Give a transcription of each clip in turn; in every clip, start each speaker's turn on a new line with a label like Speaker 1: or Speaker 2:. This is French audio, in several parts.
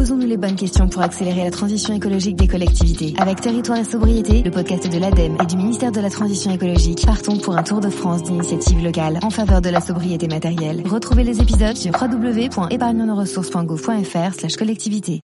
Speaker 1: Posons-nous les bonnes questions pour accélérer la transition écologique des collectivités. Avec Territoire et Sobriété, le podcast de l'ADEME et du ministère de la Transition écologique, partons pour un tour de France d'initiatives locales en faveur de la sobriété matérielle. Retrouvez les épisodes sur www.épargnonosressources.gouv.fr/collectivité.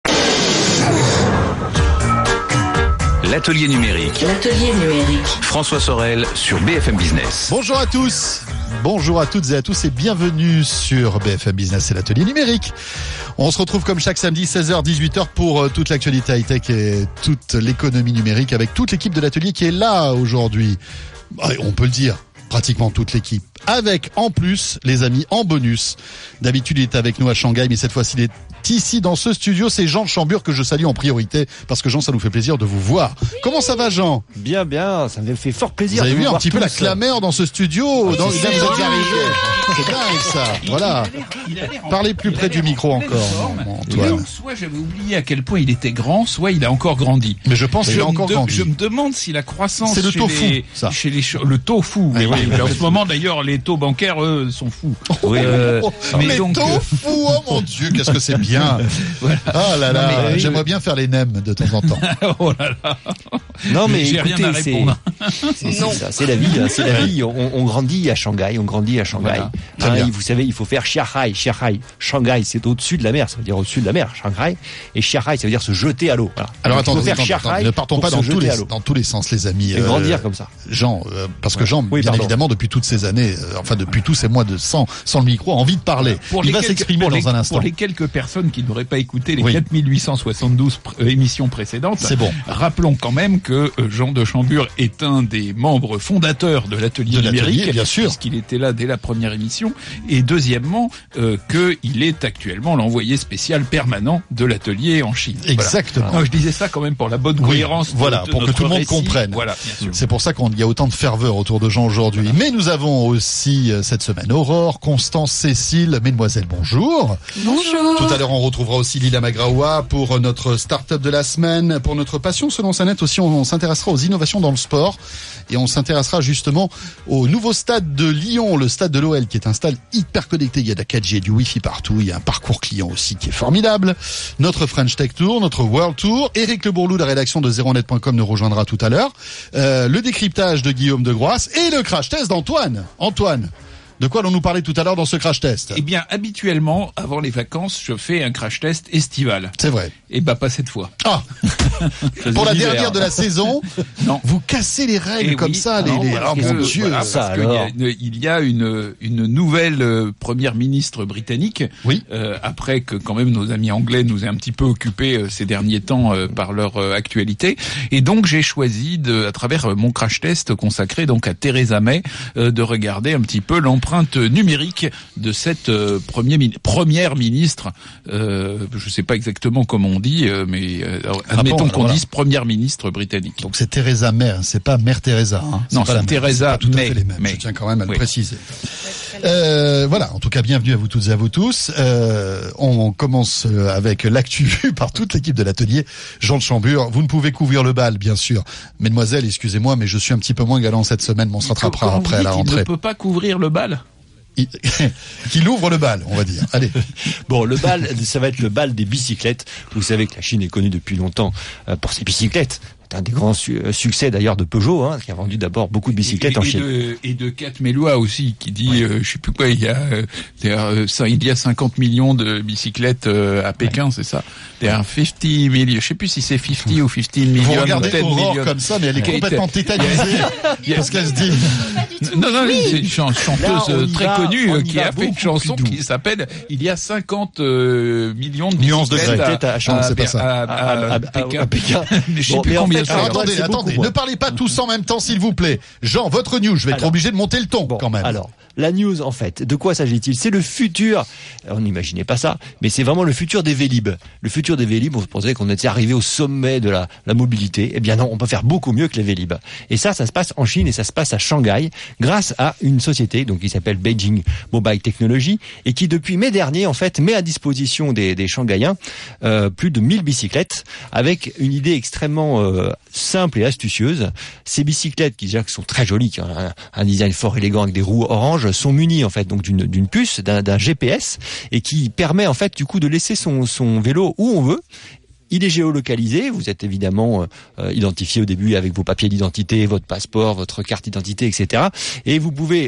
Speaker 2: L'atelier numérique. François Sorel sur BFM Business.
Speaker 3: Bonjour à tous. Bonjour à toutes et à tous et bienvenue sur BFM Business et l'atelier numérique. On se retrouve comme chaque samedi 16h-18h pour toute l'actualité high-tech et toute l'économie numérique avec toute l'équipe de l'atelier qui est là aujourd'hui. On peut le dire, pratiquement toute l'équipe. Avec en plus les amis en bonus. D'habitude il est avec nous à Shanghai, mais cette fois-ci il est ici dans ce studio. C'est Jean de Chambure que je salue en priorité parce que Jean, ça nous fait plaisir de vous voir. Comment ça va Jean ?
Speaker 4: Bien, ça me fait fort plaisir.
Speaker 3: Vous avez vu un petit peu la
Speaker 4: tous.
Speaker 3: clameur dans ce studio. Vous êtes arrivé. C'est dingue ça. Voilà. Parlez plus près du micro encore. Antoine.
Speaker 5: Soit j'avais oublié à quel point il était grand, soit il a encore grandi.
Speaker 3: Mais je pense qu'il a encore grandi.
Speaker 5: Je me demande si la croissance
Speaker 3: c'est le tofu, ça.
Speaker 5: Le tofu.
Speaker 3: Oui,
Speaker 5: en ce moment d'ailleurs les taux bancaires eux sont fous.
Speaker 3: Oui. Mais donc tofu, oh mon Dieu, qu'est-ce que c'est bien. Voilà. Ah là là, j'aimerais bien faire les nems de temps en temps.
Speaker 5: Oh là là.
Speaker 4: Non mais
Speaker 5: j'ai
Speaker 4: écoutez,
Speaker 5: rien à répondre.
Speaker 4: C'est la vie, c'est la vie. On grandit à Shanghai,
Speaker 3: Voilà.
Speaker 4: Vous savez, il faut faire Shanghai. Shanghai, c'est au-dessus de la mer, ça veut dire au-dessus de la mer, Shanghai. Et Shanghai, ça veut dire se jeter à l'eau. Voilà.
Speaker 3: Alors
Speaker 4: attendez,
Speaker 3: ne partons pas dans tous les sens, les amis.
Speaker 4: Et grandir comme ça.
Speaker 3: Jean, parce que Jean, bien évidemment, depuis toutes ces années, depuis tous ces mois sans le micro, a envie de parler. Il va s'exprimer dans un instant.
Speaker 5: Pour les quelques personnes qui n'auraient pas écouté les 4872 émissions précédentes,
Speaker 3: c'est bon.
Speaker 5: Rappelons quand même que Jean de Chambure est un des membres fondateurs de l'atelier numérique,
Speaker 3: bien sûr,
Speaker 5: puisqu'il était là dès la première émission, et deuxièmement qu'il est actuellement l'envoyé spécial permanent de l'atelier en Chine.
Speaker 3: Exactement.
Speaker 5: Voilà. Non, je disais ça quand même pour la bonne cohérence.
Speaker 3: Voilà, pour que tout le monde comprenne.
Speaker 5: Voilà, bien sûr.
Speaker 3: C'est pour ça qu'il y a autant de ferveur autour de Jean aujourd'hui. Voilà. Mais nous avons aussi cette semaine Aurore, Constance, Cécile, mesdemoiselles, bonjour.
Speaker 6: Bonjour.
Speaker 3: Tout à l'heure, on retrouvera aussi Lila Magraoua pour notre start-up de la semaine. Pour notre passion selon sa net aussi, on s'intéressera aux innovations dans le sport. Et on s'intéressera justement au nouveau stade de Lyon, le stade de l'OL, qui est un stade hyper connecté. Il y a de la 4G, du Wi-Fi partout. Il y a un parcours client aussi qui est formidable. Notre French Tech Tour, notre World Tour. Éric Le Bourlou, la rédaction de zeronet.com, nous rejoindra tout à l'heure. Le décryptage de Guillaume de Groisse et le crash test d'Antoine. Antoine, de quoi allons-nous parler tout à l'heure dans ce crash test ?
Speaker 5: Eh bien, habituellement, avant les vacances, je fais un crash test estival.
Speaker 3: C'est vrai.
Speaker 5: Et pas cette fois.
Speaker 3: Ah. Pour la dernière de la saison, non. Vous cassez les règles comme ça, oh mon Dieu.
Speaker 5: Voilà, parce qu'il y a une nouvelle première ministre britannique.
Speaker 3: Oui.
Speaker 5: Après que quand même nos amis anglais nous aient un petit peu occupés ces derniers temps par leur actualité. Et donc j'ai choisi à travers mon crash test consacré donc à Theresa May, de regarder un petit peu l'empreinte numérique de cette première ministre. Je sais pas exactement comment on dit, mais admettons qu'on dise première ministre britannique.
Speaker 3: Donc c'est Theresa May, c'est pas Mère Teresa.
Speaker 5: Non, c'est Theresa May.
Speaker 3: Je tiens quand même à le préciser. Voilà, en tout cas, bienvenue à vous toutes et à vous tous. On commence avec l'actu vue par toute l'équipe de l'atelier. Jean de Chambure, vous ne pouvez couvrir le bal, bien sûr. Mesdemoiselles, excusez-moi, mais je suis un petit peu moins galant cette semaine, mais on se rattrapera après à la rentrée.
Speaker 5: Il ne peut pas couvrir le bal ?
Speaker 3: Qu'il ouvre le bal, on va dire. Allez.
Speaker 4: Bon, le bal, ça va être le bal des bicyclettes. Vous savez que la Chine est connue depuis longtemps pour ses bicyclettes. C'est un des grands succès d'ailleurs de Peugeot, qui a vendu d'abord beaucoup de bicyclettes en Chine.
Speaker 5: Et de Kat Melua aussi, qui dit, je sais plus quoi, il y a 50 millions de bicyclettes à Pékin, c'est ça. Il y a 50 millions, je sais plus si c'est 50 ou 15 millions.
Speaker 3: Vous regardez Aurore comme ça, mais elle est complètement tétanisée. Parce qu'elle se dit.
Speaker 5: Non, c'est une chanteuse très connue qui a fait une chanson qui s'appelle Il y a 50 millions de bicyclettes
Speaker 3: à Pékin.
Speaker 4: À Pékin.
Speaker 5: Je sais plus combien.
Speaker 3: Alors, attendez, ne parlez pas tous en même temps, s'il vous plaît. Jean, votre news, je vais être obligé de monter le ton, quand même.
Speaker 4: Alors, la news, en fait, de quoi s'agit-il ? C'est le futur. On n'imaginait pas ça, mais c'est vraiment le futur des Vélib. Le futur des Vélib, on pensait qu'on était arrivé au sommet de la mobilité. Eh bien non, on peut faire beaucoup mieux que les Vélib. Et ça se passe en Chine et ça se passe à Shanghai, grâce à une société, donc qui s'appelle Beijing Mobile Technology, et qui depuis mai dernier, en fait, met à disposition des Shanghaïens plus de 1000 bicyclettes, avec une idée extrêmement simple et astucieuse. Ces bicyclettes qui déjà sont très jolies, qui ont un design fort élégant avec des roues oranges, sont munies en fait donc d'une puce, d'un GPS, et qui permet en fait du coup de laisser son vélo où on veut. Il est géolocalisé, vous êtes évidemment identifié au début avec vos papiers d'identité, votre passeport, votre carte d'identité, etc. Et vous pouvez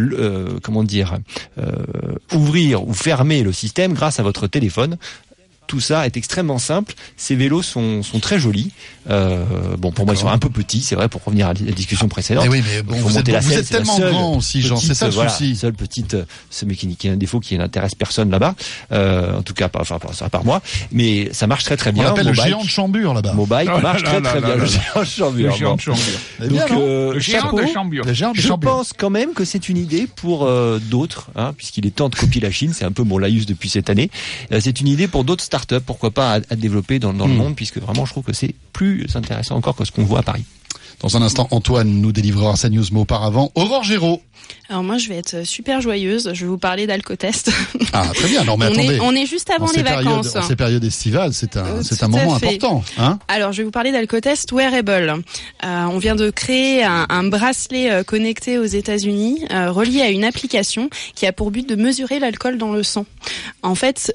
Speaker 4: ouvrir ou fermer le système grâce à votre téléphone. Tout ça est extrêmement simple. Ces vélos sont très jolis. Pour moi, ils sont un peu petits, c'est vrai, pour revenir à la discussion précédente.
Speaker 3: Mais oui, mais bon, vous êtes tellement grand aussi, Jean. C'est ça le souci.
Speaker 4: Seule petite, qui est un défaut qui n'intéresse personne là-bas. En tout cas, à part moi. Mais ça marche très très bien.
Speaker 3: On l'appelle le géant de Chambure là-bas.
Speaker 4: Mobike marche très très bien. Le géant de Chambure.
Speaker 5: Le géant de Chambure.
Speaker 4: Donc,
Speaker 5: le géant de Chambure.
Speaker 4: Je pense quand même que c'est une idée pour d'autres, puisqu'il est temps de copier la Chine. C'est un peu mon laïus depuis cette année. C'est une idée pour d'autres start-up, pourquoi pas à développer dans le monde, puisque vraiment je trouve que c'est plus intéressant encore que ce qu'on voit à Paris.
Speaker 3: Dans un instant, Antoine nous délivrera sa news, mais auparavant, Aurore Géraud.
Speaker 6: Alors moi, je vais être super joyeuse. Je vais vous parler d'Alcotest.
Speaker 3: Ah, très bien. Non, mais attendez.
Speaker 6: On est juste avant les vacances.
Speaker 3: En ces périodes estivales, c'est un moment important.
Speaker 6: Alors, je vais vous parler d'Alcotest Wearable. On vient de créer un bracelet connecté aux États-Unis, relié à une application qui a pour but de mesurer l'alcool dans le sang. En fait,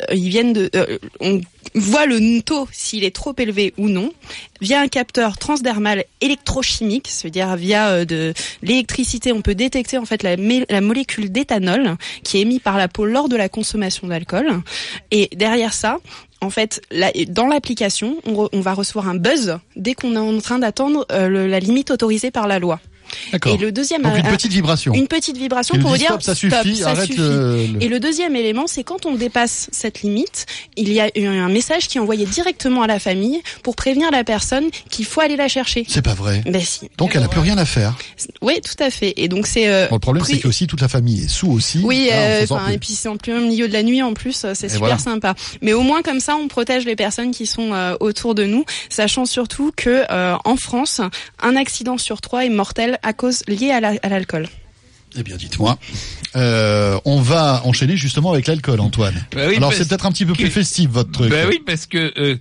Speaker 6: on voit le taux s'il est trop élevé ou non via un capteur transdermal électrochimique, c'est-à-dire via de l'électricité. On peut détecter en fait la molécule d'éthanol qui est émise par la peau lors de la consommation d'alcool. Et derrière ça, en fait, dans l'application, on va recevoir un buzz dès qu'on est en train d'attendre la limite autorisée par la loi.
Speaker 3: D'accord.
Speaker 6: Et le deuxième,
Speaker 3: donc une petite vibration.
Speaker 6: Une petite vibration pour vous dire
Speaker 3: stop, ça suffit. Arrête.
Speaker 6: Et le deuxième élément, c'est quand on dépasse cette limite, il y a un message qui est envoyé directement à la famille pour prévenir la personne qu'il faut aller la chercher.
Speaker 3: C'est pas vrai.
Speaker 6: Ben si.
Speaker 3: Donc elle a plus rien à faire.
Speaker 6: Oui, tout à fait. Et donc c'est.
Speaker 3: Le problème, c'est que aussi toute la famille est sous aussi.
Speaker 6: Oui, et puis c'est en plein milieu de la nuit en plus, c'est super sympa. Mais au moins comme ça, on protège les personnes qui sont autour de nous, sachant surtout que en France, un accident sur 3 est mortel à cause liée à l'alcool.
Speaker 3: Eh bien, dites-moi. On va enchaîner justement avec l'alcool, Antoine.
Speaker 5: Bah oui,
Speaker 3: alors c'est peut-être un petit peu plus festif votre truc.
Speaker 5: Bah oui, parce que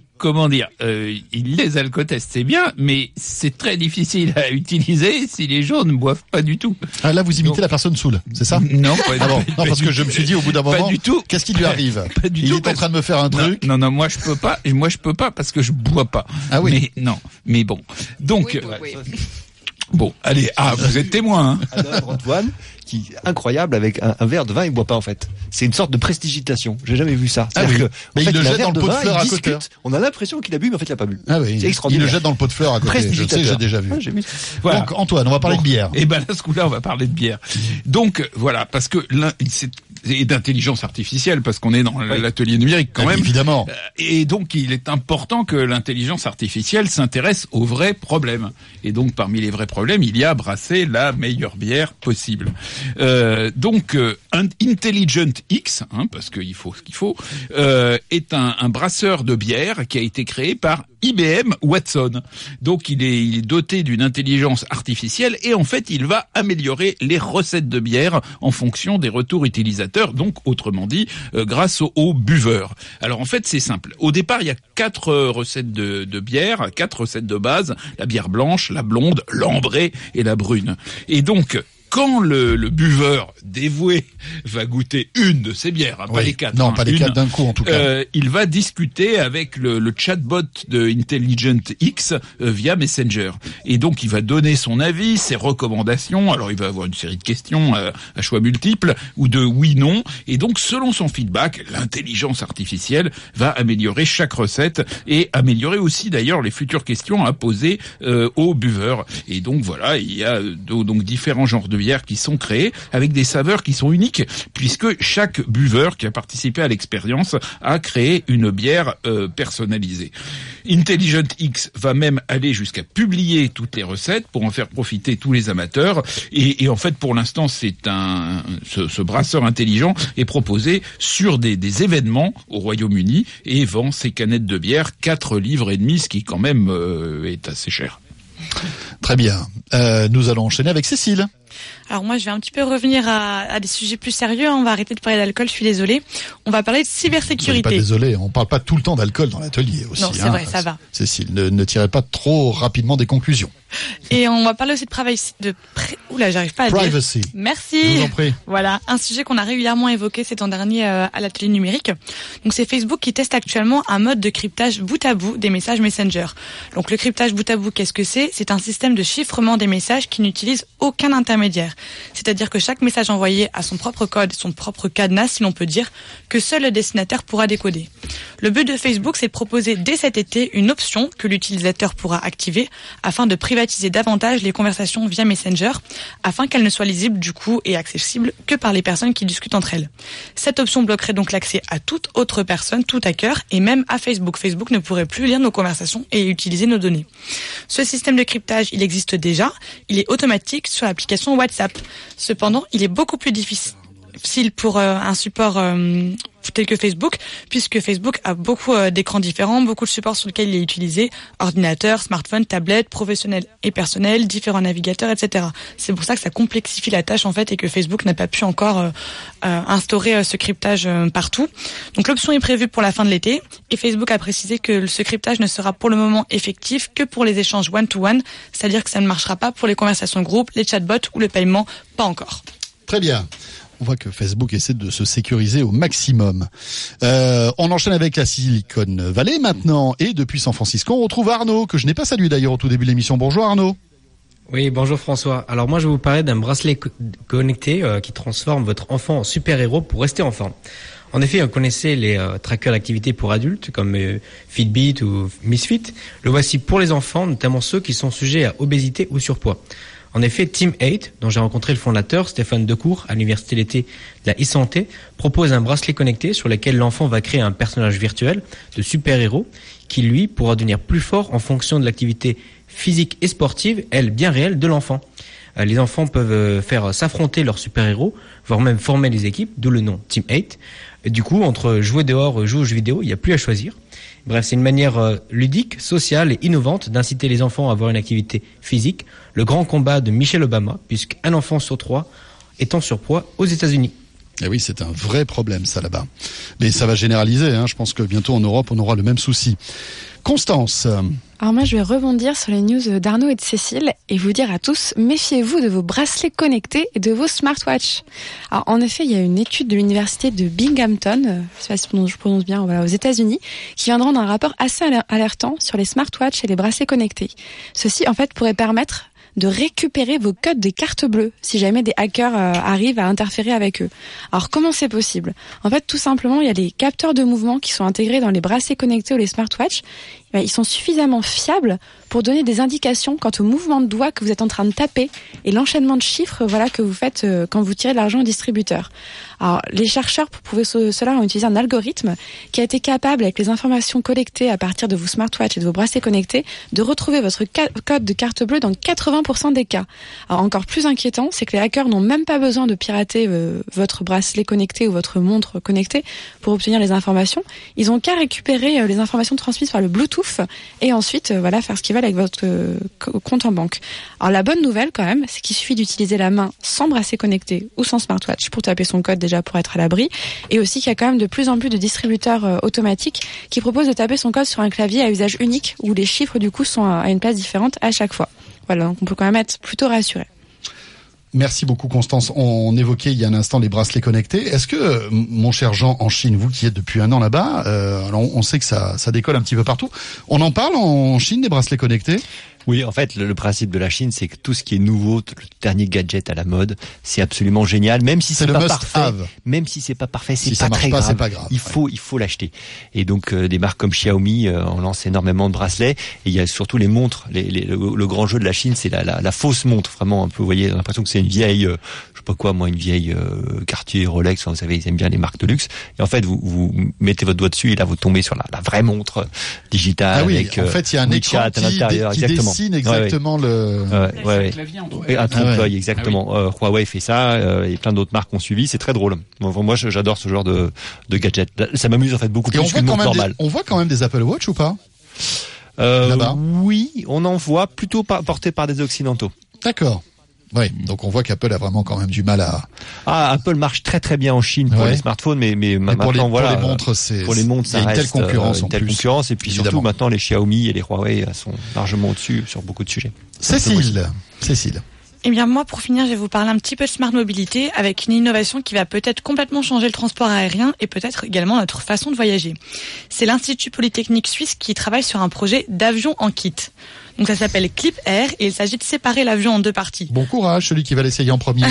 Speaker 5: les alcotests c'est bien, mais c'est très difficile à utiliser si les gens ne boivent pas du tout.
Speaker 3: Ah là, vous imitez la personne saoule, c'est ça?
Speaker 5: Non, pas du tout.
Speaker 3: Non, parce que je me suis dit au bout d'un moment,
Speaker 5: pas du tout.
Speaker 3: Qu'est-ce qui lui arrive?
Speaker 5: Pas du
Speaker 3: Il
Speaker 5: tout,
Speaker 3: est en train de me faire un truc.
Speaker 5: Non, moi je peux pas. Et moi je peux pas parce que je bois pas.
Speaker 3: Ah oui.
Speaker 5: Mais bon. Donc.
Speaker 6: Oui.
Speaker 5: Bon, allez, vous êtes témoin.
Speaker 4: Alors, Antoine, qui incroyable avec un verre de vin, il boit pas en fait. C'est une sorte de prestigitation. J'ai jamais vu ça.
Speaker 3: Ah oui.
Speaker 4: Mais
Speaker 3: il le jette dans le pot de fleurs à côté.
Speaker 4: On a l'impression qu'il a bu, mais en fait il a pas bu.
Speaker 3: Ah oui.
Speaker 4: C'est extraordinaire.
Speaker 3: Il le jette dans le pot de fleurs à côté. Je sais, j'ai déjà vu.
Speaker 4: J'ai vu.
Speaker 5: Voilà.
Speaker 3: Donc Antoine, on va parler de bière.
Speaker 5: Et ben là, ce coup-là, on va parler de bière. Donc voilà, parce que et d'intelligence artificielle, parce qu'on est dans l'atelier numérique quand même.
Speaker 3: Évidemment.
Speaker 5: Et donc, il est important que l'intelligence artificielle s'intéresse aux vrais problèmes. Et donc, parmi les vrais problèmes, il y a brasser la meilleure bière possible. Donc, Intelligent X, parce qu'il faut ce qu'il faut, est un brasseur de bière qui a été créé par IBM Watson. Donc, il est doté d'une intelligence artificielle et en fait, il va améliorer les recettes de bière en fonction des retours utilisateurs. Donc, autrement dit, grâce aux buveurs. Alors, en fait, c'est simple. Au départ, il y a 4 recettes de bière, 4 recettes de base. La bière blanche, la blonde, l'ambrée et la brune. Et donc, quand le buveur dévoué va goûter une de ces bières, pas les 4.
Speaker 3: Non, pas les 4 d'un coup, en tout cas.
Speaker 5: Il va discuter avec le chatbot de Intelligent X via Messenger. Et donc, il va donner son avis, ses recommandations. Alors, il va avoir une série de questions à choix multiples ou de oui/non. Et donc, selon son feedback, l'intelligence artificielle va améliorer chaque recette et améliorer aussi, d'ailleurs, les futures questions à poser aux buveurs. Et donc, voilà, il y a donc différents genres de bières qui sont créées avec des saveurs qui sont uniques puisque chaque buveur qui a participé à l'expérience a créé une bière personnalisée. Intelligent X va même aller jusqu'à publier toutes les recettes pour en faire profiter tous les amateurs et en fait pour l'instant ce brasseur intelligent est proposé sur des événements au Royaume-Uni et vend ses canettes de bière 4,5 livres, ce qui quand même est assez cher.
Speaker 3: Très bien. Nous allons enchaîner avec Cécile.
Speaker 7: Alors moi, je vais un petit peu revenir à des sujets plus sérieux. On va arrêter de parler d'alcool, je suis désolée. On va parler de cybersécurité.
Speaker 3: Pas désolé, on parle pas tout le temps d'alcool dans l'atelier aussi.
Speaker 7: Non, c'est vrai, ça va.
Speaker 3: Cécile, ne tirez pas trop rapidement des conclusions.
Speaker 7: Et on va parler aussi Oula, j'arrive pas à dire.
Speaker 3: Privacy.
Speaker 7: Merci.
Speaker 3: Je vous en prie.
Speaker 7: Voilà, un sujet qu'on a régulièrement évoqué ces temps derniers à l'atelier numérique. Donc c'est Facebook qui teste actuellement un mode de cryptage bout à bout des messages Messenger. Donc le cryptage bout à bout, qu'est-ce que c'est ? C'est un système de chiffrement des messages qui n'utilise aucun intermédiaire. C'est-à-dire que chaque message envoyé a son propre code, son propre cadenas, si l'on peut dire, que seul le destinataire pourra décoder. Le but de Facebook, c'est de proposer dès cet été une option que l'utilisateur pourra activer afin de privatiser davantage les conversations via Messenger, afin qu'elles ne soient lisibles du coup et accessibles que par les personnes qui discutent entre elles. Cette option bloquerait donc l'accès à toute autre personne, tout hacker, et même à Facebook. Facebook ne pourrait plus lire nos conversations et utiliser nos données. Ce système de cryptage, il existe déjà, il est automatique sur l'application WhatsApp. Cependant, il est beaucoup plus difficile pour un support tel que Facebook, puisque Facebook a beaucoup d'écrans différents, beaucoup de supports sur lesquels il est utilisé, ordinateur, smartphone, tablette, professionnel et personnel, différents navigateurs, etc. C'est pour ça que ça complexifie la tâche en fait et que Facebook n'a pas pu encore instaurer ce cryptage partout. Donc l'option est prévue pour la fin de l'été et Facebook a précisé que ce cryptage ne sera pour le moment effectif que pour les échanges one-to-one, c'est-à-dire que ça ne marchera pas pour les conversations de groupe, les chatbots ou le paiement, pas encore.
Speaker 3: Très bien. On voit que Facebook essaie de se sécuriser au maximum. On enchaîne avec la Silicon Valley maintenant. Et depuis San Francisco, on retrouve Arnaud, que je n'ai pas salué d'ailleurs au tout début de l'émission. Bonjour Arnaud.
Speaker 8: Oui, bonjour François. Alors moi, je vais vous parler d'un bracelet connecté qui transforme votre enfant en super-héros pour rester en forme. En effet, on connaissait les trackers d'activité pour adultes comme Fitbit ou Misfit. Le voici pour les enfants, notamment ceux qui sont sujets à obésité ou surpoids. En effet, Team 8, dont j'ai rencontré le fondateur, Stéphane Decour, à l'université d'été de la e-santé, propose un bracelet connecté sur lequel l'enfant va créer un personnage virtuel de super-héros qui, lui, pourra devenir plus fort en fonction de l'activité physique et sportive, elle, bien réelle, de l'enfant. Les enfants peuvent faire s'affronter leurs super-héros, voire même former des équipes, d'où le nom Team 8. Et du coup, entre jouer dehors, jouer aux jeux vidéo, il n'y a plus à choisir. Bref, c'est une manière ludique, sociale et innovante d'inciter les enfants à avoir une activité physique. Le grand combat de Michelle Obama, puisqu'un enfant sur 3 est en surpoids aux États-Unis.
Speaker 3: Et oui, c'est un vrai problème ça là-bas. Mais ça va généraliser, hein. Je pense que bientôt en Europe, on aura le même souci. Constance.
Speaker 6: Alors moi, je vais rebondir sur les news d'Arnaud et de Cécile et vous dire à tous, méfiez-vous de vos bracelets connectés et de vos smartwatches. Alors en effet, il y a une étude de l'université de Binghamton, je sais pas si je prononce bien, voilà, aux États-Unis, qui vient de rendre un rapport assez alertant sur les smartwatches et les bracelets connectés. Ceci, en fait, pourrait permettre de récupérer vos codes des cartes bleues si jamais des hackers arrivent à interférer avec eux. Alors comment c'est possible ? En fait, tout simplement, il y a des capteurs de mouvement qui sont intégrés dans les bracelets connectés ou les smartwatches. Ils sont suffisamment fiables pour donner des indications quant au mouvement de doigts que vous êtes en train de taper et l'enchaînement de chiffres, voilà, que vous faites quand vous tirez de l'argent au distributeur. Alors, les chercheurs, pour prouver cela, ont utilisé un algorithme qui a été capable, avec les informations collectées à partir de vos smartwatches et de vos bracelets connectés, de retrouver votre code de carte bleue dans 80% des cas. Alors, encore plus inquiétant, c'est que les hackers n'ont même pas besoin de pirater votre bracelet connecté ou votre montre connectée pour obtenir les informations. Ils ont qu'à récupérer les informations transmises par le Bluetooth et ensuite voilà, faire ce qu'ils veulent avec votre compte en banque. Alors la bonne nouvelle quand même, c'est qu'il suffit d'utiliser la main sans bracelet connecté ou sans smartwatch pour taper son code déjà pour être à l'abri, et aussi qu'il y a quand même de plus en plus de distributeurs automatiques qui proposent de taper son code sur un clavier à usage unique où les chiffres du coup sont à une place différente à chaque fois. Voilà, donc on peut quand même être plutôt rassuré.
Speaker 3: Merci beaucoup Constance. On évoquait il y a un instant les bracelets connectés. Est-ce que, mon cher Jean, en Chine, vous qui êtes depuis un an là-bas, alors on sait que ça décolle un petit peu partout. On en parle en Chine des bracelets connectés ?
Speaker 4: Oui, en fait, le principe de la Chine, c'est que tout ce qui est nouveau, le dernier gadget à la mode, c'est absolument génial, même si c'est pas parfait. Même si c'est pas parfait, c'est pas très grave.
Speaker 3: C'est pas grave.
Speaker 4: Il faut l'acheter. Et donc, des marques comme Xiaomi, on lance énormément de bracelets. Et il y a surtout les montres. Le grand jeu de la Chine, c'est la fausse montre. Vraiment, un peu, vous voyez, l'impression que c'est une vieille, je sais pas quoi, moi, une vieille Cartier, Rolex. Vous savez, ils aiment bien les marques de luxe. Et en fait, vous mettez votre doigt dessus et là, vous tombez sur la vraie montre digitale.
Speaker 3: Ah oui,
Speaker 4: avec,
Speaker 3: en fait, il y a un écran
Speaker 4: à l'intérieur,
Speaker 3: qui dessine exactement
Speaker 4: un trompe-l'œil, exactement. Ah oui. Huawei fait ça, et plein d'autres marques ont suivi. C'est très drôle. Moi, j'adore ce genre de gadget. Ça m'amuse en fait beaucoup plus qu'une montre normale.
Speaker 3: On voit quand même des Apple Watch ou pas là-bas ?
Speaker 4: Oui, on en voit plutôt portés par des occidentaux.
Speaker 3: D'accord. Oui, donc on voit qu'Apple a vraiment quand même du mal à...
Speaker 4: Apple marche très très bien en Chine pour les smartphones, mais maintenant,
Speaker 3: pour les montres,
Speaker 4: pour les montres, ça
Speaker 3: il y a
Speaker 4: reste
Speaker 3: une telle concurrence
Speaker 4: et puis surtout maintenant les Xiaomi et les Huawei sont largement au-dessus sur beaucoup de sujets.
Speaker 3: Cécile.
Speaker 7: Eh bien, moi, pour finir, je vais vous parler un petit peu de smart mobilité avec une innovation qui va peut-être complètement changer le transport aérien et peut-être également notre façon de voyager. C'est l'Institut Polytechnique Suisse qui travaille sur un projet d'avion en kit. Donc ça s'appelle Clip Air et il s'agit de séparer l'avion en deux parties.
Speaker 3: Bon courage, celui qui va l'essayer en premier.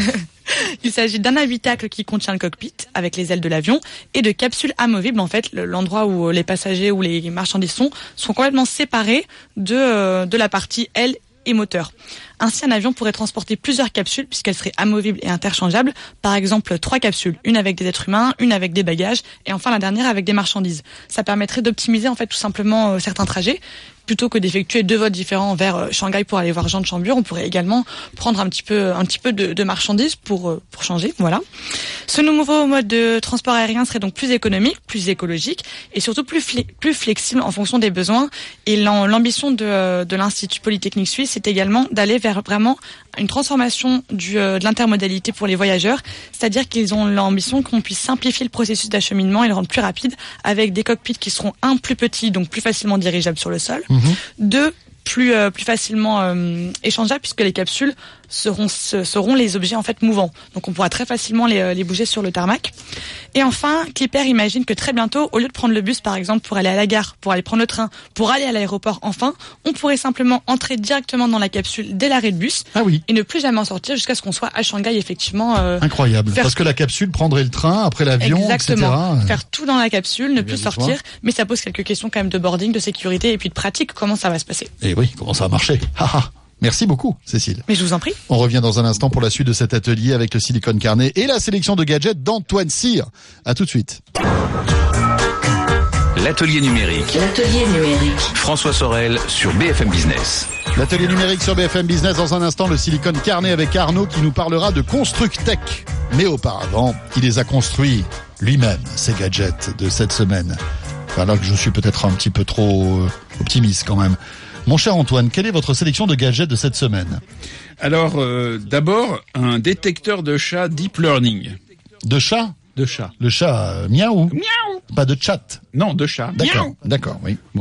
Speaker 7: Il s'agit d'un habitacle qui contient le cockpit avec les ailes de l'avion et de capsules amovibles. En fait, l'endroit où les passagers ou les marchandises sont complètement séparés de la partie aile et moteur. Ainsi, un avion pourrait transporter plusieurs capsules puisqu'elles seraient amovibles et interchangeables. Par exemple, 3 capsules, une avec des êtres humains, une avec des bagages et enfin la dernière avec des marchandises. Ça permettrait d'optimiser en fait tout simplement certains trajets. Plutôt que d'effectuer 2 vols différents vers Shanghai pour aller voir Jean de Chambure, on pourrait également prendre un petit peu de marchandises pour changer. Voilà. Ce nouveau mode de transport aérien serait donc plus économique, plus écologique et surtout plus flexible en fonction des besoins. Et l'ambition de l'Institut Polytechnique Suisse, c'est également d'aller vers vraiment une transformation de l'intermodalité pour les voyageurs, c'est-à-dire qu'ils ont l'ambition qu'on puisse simplifier le processus d'acheminement et le rendre plus rapide avec des cockpits qui seront plus petits, donc plus facilement dirigeables sur le sol, 2 plus facilement échangeables puisque les capsules seront les objets en fait mouvants. Donc on pourra très facilement les bouger sur le tarmac. Et enfin, Clip Air imagine que très bientôt, au lieu de prendre le bus par exemple pour aller à la gare, pour aller prendre le train, pour aller à l'aéroport enfin, on pourrait simplement entrer directement dans la capsule dès l'arrêt de bus et ne plus jamais en sortir jusqu'à ce qu'on soit à Shanghai effectivement.
Speaker 3: Incroyable, parce que la capsule prendrait le train après l'avion,
Speaker 7: exactement, etc. Faire tout dans la capsule, ne plus sortir, mais ça pose quelques questions quand même de boarding, de sécurité et puis de pratique, comment ça va se passer.
Speaker 3: Et oui, comment ça va marcher. Merci beaucoup, Cécile.
Speaker 7: Mais je vous en prie.
Speaker 3: On revient dans un instant pour la suite de cet atelier avec le Silicon Carnet et la sélection de gadgets d'Antoine Cyr. À tout de suite.
Speaker 2: L'atelier numérique. François Sorel sur BFM Business.
Speaker 3: L'atelier numérique sur BFM Business. Dans un instant, le Silicon Carnet avec Arnaud qui nous parlera de Constructech. Mais auparavant, il les a construits lui-même, ces gadgets de cette semaine. Alors que je suis peut-être un petit peu trop optimiste quand même. Mon cher Antoine, quelle est votre sélection de gadgets de cette semaine?
Speaker 5: Alors, d'abord, un détecteur de chat Deep Learning.
Speaker 3: De chat?
Speaker 5: De chat.
Speaker 3: Le chat miaou?
Speaker 5: Miaou.
Speaker 3: Pas de chat?
Speaker 5: Non, de chat.
Speaker 3: D'accord, oui.
Speaker 5: Bon.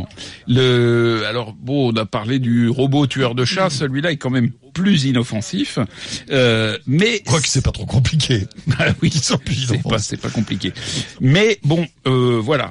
Speaker 5: On a parlé du robot tueur de chats. Celui-là est quand même plus inoffensif. Mais.
Speaker 3: Quoique c'est pas trop compliqué.
Speaker 5: Bah oui, c'est pas compliqué. Mais bon, voilà.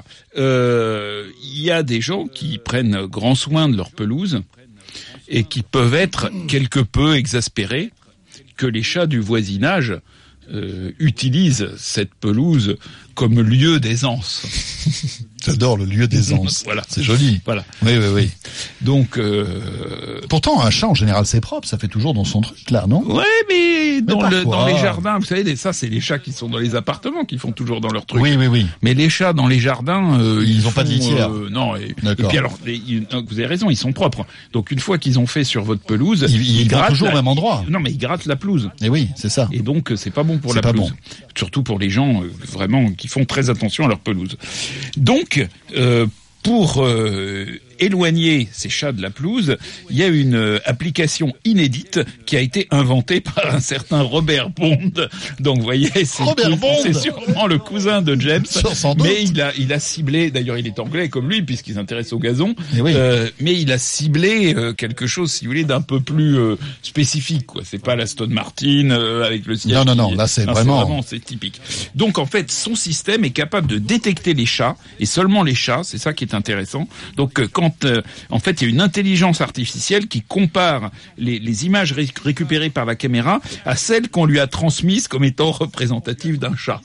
Speaker 5: Il y a des gens qui prennent grand soin de leur pelouse et qui peuvent être quelque peu exaspérés que les chats du voisinage utilisent cette pelouse comme lieu d'aisance.
Speaker 3: J'adore le lieu d'aisance.
Speaker 5: Voilà.
Speaker 3: C'est joli.
Speaker 5: Voilà.
Speaker 3: Oui.
Speaker 5: Donc,
Speaker 3: pourtant, un chat, en général, c'est propre. Ça fait toujours dans son truc, là, non?
Speaker 5: Ouais, mais dans les jardins, vous savez, ça, c'est les chats qui sont dans les appartements qui font toujours dans leur truc.
Speaker 3: Oui.
Speaker 5: Mais les chats dans les jardins,
Speaker 3: ils ont pas de litière.
Speaker 5: Non. Et puis alors, vous avez raison, ils sont propres. Donc, une fois qu'ils ont fait sur votre pelouse,
Speaker 3: ils grattent toujours au même endroit.
Speaker 5: Non, mais ils grattent la pelouse.
Speaker 3: Et oui, c'est ça.
Speaker 5: Et donc, c'est pas bon pour la pelouse. Bon. Surtout pour les gens, vraiment, qui font très attention à leur pelouse. Donc, pour éloigner ces chats de la pelouse, il y a une application inédite qui a été inventée par un certain Robert Bond. Donc, vous voyez, c'est sûrement le cousin de James. Mais il a ciblé, d'ailleurs, il est anglais comme lui, puisqu'il s'intéresse au gazon. Mais il a ciblé quelque chose, si vous voulez, d'un peu plus spécifique, quoi. C'est pas l'Aston Martin avec le siège.
Speaker 3: Non, là, c'est vraiment...
Speaker 5: c'est typique. Donc, en fait, son système est capable de détecter les chats, et seulement les chats, c'est ça qui est intéressant. Donc, en fait, il y a une intelligence artificielle qui compare les images récupérées par la caméra à celles qu'on lui a transmises comme étant représentatives d'un chat.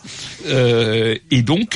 Speaker 5: Et donc,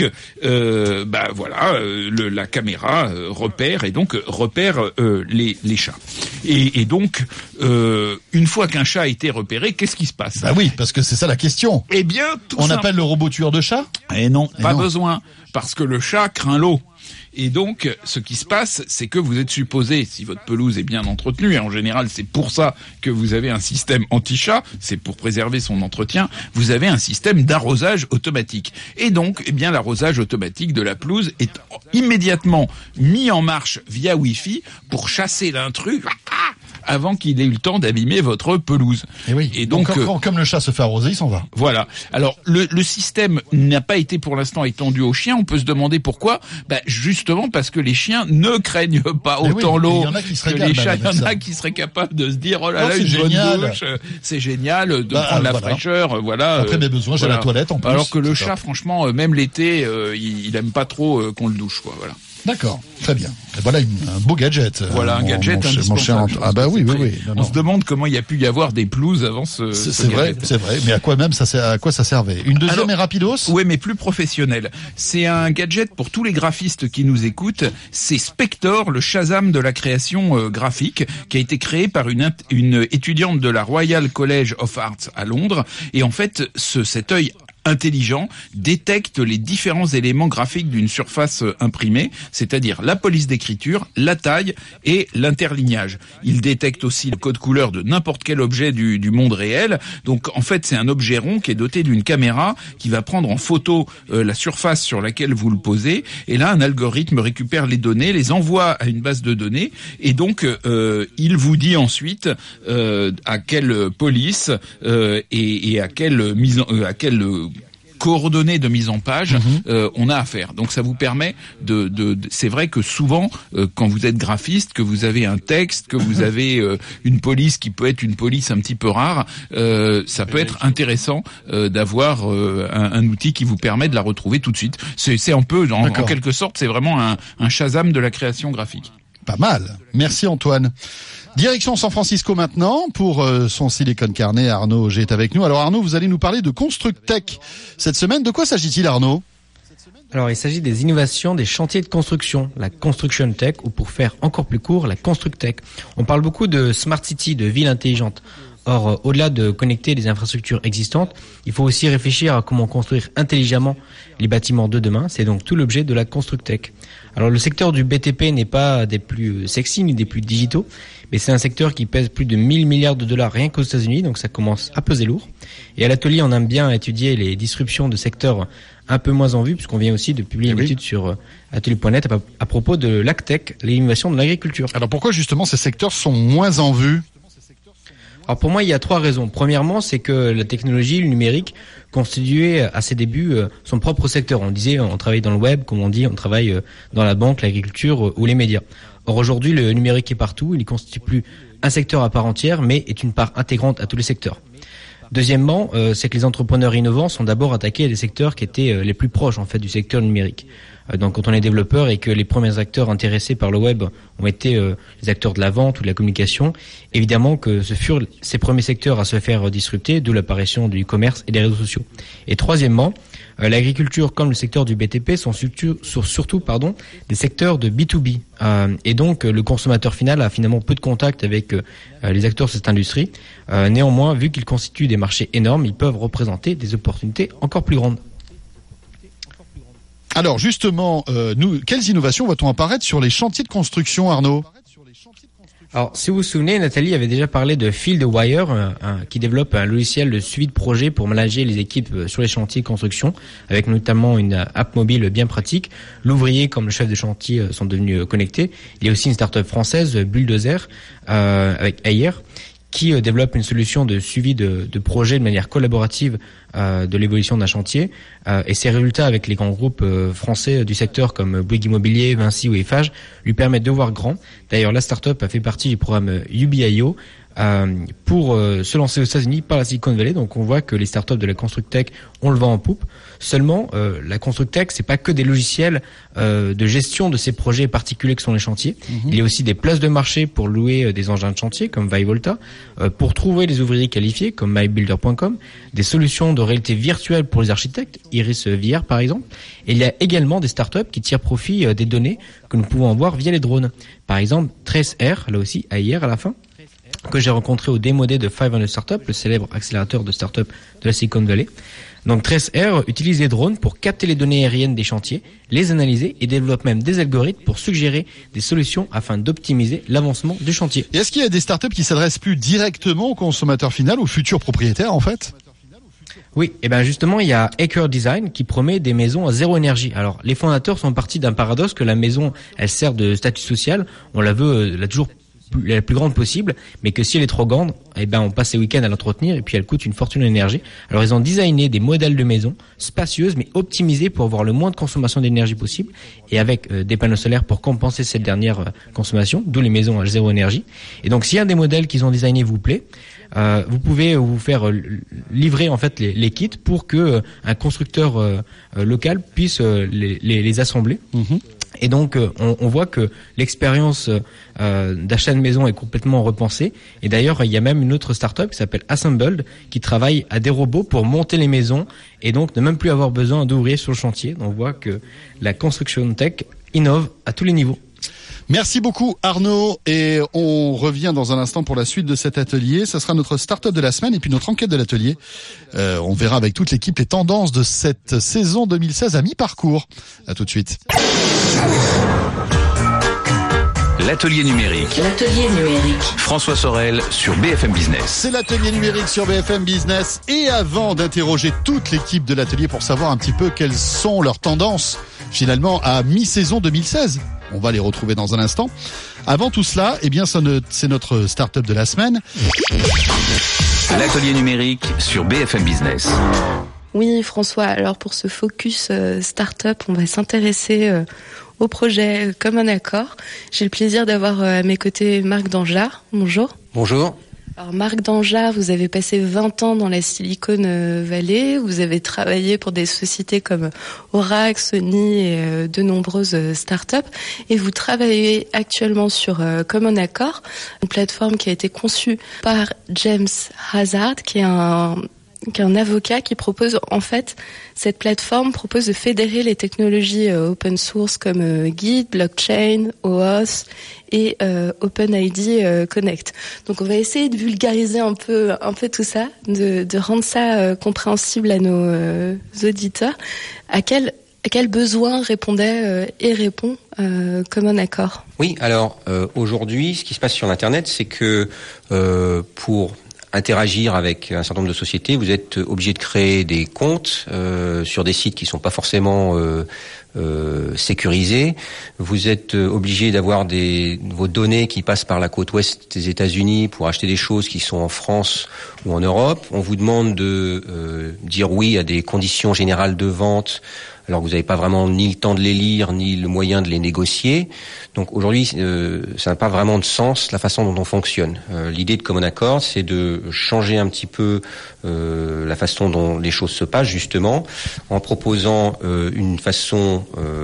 Speaker 5: la caméra repère les chats. Et donc, une fois qu'un chat a été repéré, qu'est-ce qui se passe?
Speaker 3: Bah oui, parce que c'est ça la question.
Speaker 5: Eh bien,
Speaker 3: on appelle le robot tueur de chat?
Speaker 5: Eh non, pas besoin, parce que le chat craint l'eau. Et donc, ce qui se passe, c'est que vous êtes supposé, si votre pelouse est bien entretenue, et en général, c'est pour ça que vous avez un système anti-chat, c'est pour préserver son entretien, vous avez un système d'arrosage automatique. Et donc, l'arrosage automatique de la pelouse est immédiatement mis en marche via Wi-Fi pour chasser l'intrus avant qu'il ait eu le temps d'abîmer votre pelouse.
Speaker 3: Et oui.
Speaker 5: Et donc
Speaker 3: comme le chat se fait arroser, il s'en va.
Speaker 5: Voilà. Alors le système n'a pas été pour l'instant étendu aux chiens. On peut se demander pourquoi. Justement parce que les chiens ne craignent pas autant l'eau que les chats. Il y en a qui seraient capables de se dire oh là là, une bonne douche, c'est génial de prendre la fraîcheur. Voilà.
Speaker 3: Après mes besoins, j'ai la toilette en plus.
Speaker 5: Alors que le chat, franchement, même l'été, il aime pas trop qu'on le douche, quoi. Voilà.
Speaker 3: D'accord, très bien. Et voilà un beau gadget.
Speaker 5: Voilà un gadget indispensable.
Speaker 3: Oui.
Speaker 5: On se demande comment il y a pu y avoir des pelouses avant ce
Speaker 3: C'est
Speaker 5: gadget.
Speaker 3: vrai. Mais à quoi ça servait? Une deuxième est rapidos?
Speaker 5: Oui, mais plus professionnelle. C'est un gadget pour tous les graphistes qui nous écoutent. C'est Spector, le Shazam de la création graphique, qui a été créé par une étudiante de la Royal College of Arts à Londres. Et en fait, cet œil intelligent détecte les différents éléments graphiques d'une surface imprimée, c'est-à-dire la police d'écriture, la taille et l'interlignage. Il détecte aussi le code couleur de n'importe quel objet du monde réel. Donc en fait, c'est un objet rond qui est doté d'une caméra qui va prendre en photo la surface sur laquelle vous le posez. Et là, un algorithme récupère les données, les envoie à une base de données et donc il vous dit ensuite à quelle police et à quelle coordonnées de mise en page on a affaire. Donc ça vous permet c'est vrai que souvent quand vous êtes graphiste, que vous avez un texte, que vous avez une police qui peut être une police un petit peu rare, ça peut être intéressant d'avoir un outil qui vous permet de la retrouver tout de suite. C'est un peu en quelque sorte, c'est vraiment un Shazam de la création graphique.
Speaker 3: Pas mal. Merci Antoine. Direction San Francisco maintenant pour son Silicon Carnet. Arnaud G est avec nous. Alors Arnaud, vous allez nous parler de Constructech cette semaine. De quoi s'agit-il, Arnaud?
Speaker 8: Alors il s'agit des innovations des chantiers de construction, la Construction Tech, ou pour faire encore plus court, la Constructech. On parle beaucoup de Smart City, de ville intelligente. Or, au-delà de connecter les infrastructures existantes, il faut aussi réfléchir à comment construire intelligemment les bâtiments de demain. C'est donc tout l'objet de la Constructech. Alors, le secteur du BTP n'est pas des plus sexy ni des plus digitaux, mais c'est un secteur qui pèse plus de 1000 milliards de dollars rien qu'aux États-Unis, donc ça commence à peser lourd. Et à l'atelier, on aime bien étudier les disruptions de secteurs un peu moins en vue, puisqu'on vient aussi de publier une étude sur atelier.net à propos de l'AgTech, l'innovation de l'agriculture.
Speaker 3: Alors pourquoi justement ces secteurs sont moins en vue?
Speaker 8: Alors pour moi, il y a 3 raisons. Premièrement, c'est que la technologie, le numérique, constituait à ses débuts son propre secteur. On disait, on travaille dans le web, comme on dit, on travaille dans la banque, l'agriculture ou les médias. Or aujourd'hui, le numérique est partout, il ne constitue plus un secteur à part entière, mais est une part intégrante à tous les secteurs. Deuxièmement, c'est que les entrepreneurs innovants sont d'abord attaqués à des secteurs qui étaient les plus proches en fait du secteur numérique. Donc quand on est développeur et que les premiers acteurs intéressés par le web ont été les acteurs de la vente ou de la communication, évidemment que ce furent ces premiers secteurs à se faire disrupter, d'où l'apparition du e-commerce et des réseaux sociaux. Et troisièmement, l'agriculture comme le secteur du BTP sont surtout des secteurs de B2B. Et donc le consommateur final a finalement peu de contact avec les acteurs de cette industrie. Néanmoins, vu qu'ils constituent des marchés énormes, ils peuvent représenter des opportunités encore plus grandes.
Speaker 3: Alors justement, quelles innovations va-t-on apparaître sur les chantiers de construction, Arnaud?
Speaker 8: Alors, si vous vous souvenez, Nathalie avait déjà parlé de FieldWire, qui développe un logiciel de suivi de projet pour manager les équipes sur les chantiers de construction, avec notamment une app mobile bien pratique. L'ouvrier comme le chef de chantier sont devenus connectés. Il y a aussi une start-up française, Bulldozer, avec Ayer, qui développe une solution de suivi de projet de manière collaborative de l'évolution d'un chantier. Et ses résultats avec les grands groupes français du secteur comme Bouygues Immobilier, Vinci ou Eiffage lui permettent de voir grand. D'ailleurs, la start-up a fait partie du programme UBIO pour se lancer aux États-Unis par la Silicon Valley. Donc on voit que les startups de la Constructech ont le vent en poupe. Seulement, la Constructech, c'est pas que des logiciels de gestion de ces projets particuliers que sont les chantiers. Il y a aussi des places de marché pour louer des engins de chantier comme Vivolta, pour trouver des ouvriers qualifiés comme mybuilder.com, des solutions de réalité virtuelle pour les architectes, Iris VR par exemple. Et il y a également des startups qui tirent profit des données que nous pouvons avoir via les drones. Par exemple, TraceR, là aussi, hier à la fin, que j'ai rencontré au Demo Day de 500 Startups, le célèbre accélérateur de startups de la Silicon Valley. Donc TraceR utilise les drones pour capter les données aériennes des chantiers, les analyser et développe même des algorithmes pour suggérer des solutions afin d'optimiser l'avancement du chantier.
Speaker 3: Et est-ce qu'il y a des startups qui s'adressent plus directement au consommateur final, au futur propriétaire en fait?
Speaker 8: Oui, et ben justement, il y a Acre Design qui promet des maisons à zéro énergie. Alors, les fondateurs sont partis d'un paradoxe que la maison, elle sert de statut social. On la veut, elle a toujours la plus grande possible, mais que si elle est trop grande, on passe les week-ends à l'entretenir et puis elle coûte une fortune d'énergie. Alors ils ont designé des modèles de maisons spacieuses mais optimisées pour avoir le moins de consommation d'énergie possible et avec des panneaux solaires pour compenser cette dernière consommation, d'où les maisons à zéro énergie. Et donc si un des modèles qu'ils ont designé vous plaît, vous pouvez vous faire livrer en fait les kits pour que un constructeur local puisse les assembler. Et donc, on voit que l'expérience d'achat de maison est complètement repensée. Et d'ailleurs, il y a même une autre start-up qui s'appelle Assembled qui travaille à des robots pour monter les maisons et donc ne même plus avoir besoin d'ouvriers sur le chantier. Donc, on voit que la construction tech innove à tous les niveaux.
Speaker 3: Merci beaucoup Arnaud et on revient dans un instant pour la suite de cet atelier. Ça sera notre start-up de la semaine et puis notre enquête de l'atelier. On verra avec toute l'équipe les tendances de cette saison 2016 à mi-parcours. À tout de suite.
Speaker 2: L'atelier numérique.
Speaker 9: L'atelier numérique.
Speaker 2: François Sorel sur BFM Business.
Speaker 3: C'est l'atelier numérique sur BFM Business. Et avant d'interroger toute l'équipe de l'atelier pour savoir un petit peu quelles sont leurs tendances finalement à mi-saison 2016, on va les retrouver dans un instant. Avant tout cela, c'est notre start-up de la semaine.
Speaker 2: L'atelier numérique sur BFM Business.
Speaker 6: Oui, François, alors pour ce focus start-up, on va s'intéresser au projet Commun Accord. J'ai le plaisir d'avoir à mes côtés Marc Dangeard. Bonjour.
Speaker 10: Bonjour.
Speaker 6: Alors Marc Dangeard, vous avez passé 20 ans dans la Silicon Valley, vous avez travaillé pour des sociétés comme Oracle, Sony et de nombreuses startups et vous travaillez actuellement sur Common Accord, une plateforme qui a été conçue par James Hazard, qui est un avocat qui propose, en fait, cette plateforme propose de fédérer les technologies open source comme Git, blockchain, OAuth et OpenID Connect. Donc on va essayer de vulgariser un peu tout ça, de rendre ça compréhensible à nos auditeurs. À quel besoin répondait et répond Common Accord?
Speaker 10: Oui, alors aujourd'hui, ce qui se passe sur l'Internet, c'est que pour interagir avec un certain nombre de sociétés, vous êtes obligé de créer des comptes sur des sites qui sont pas forcément sécurisés. Vous êtes obligé d'avoir vos données qui passent par la côte ouest des États-Unis pour acheter des choses qui sont en France ou en Europe. On vous demande de dire oui à des conditions générales de vente, alors que vous n'avez pas vraiment ni le temps de les lire, ni le moyen de les négocier. Donc aujourd'hui, ça n'a pas vraiment de sens la façon dont on fonctionne. L'idée de Common Accord, c'est de changer un petit peu la façon dont les choses se passent, justement, en proposant une façon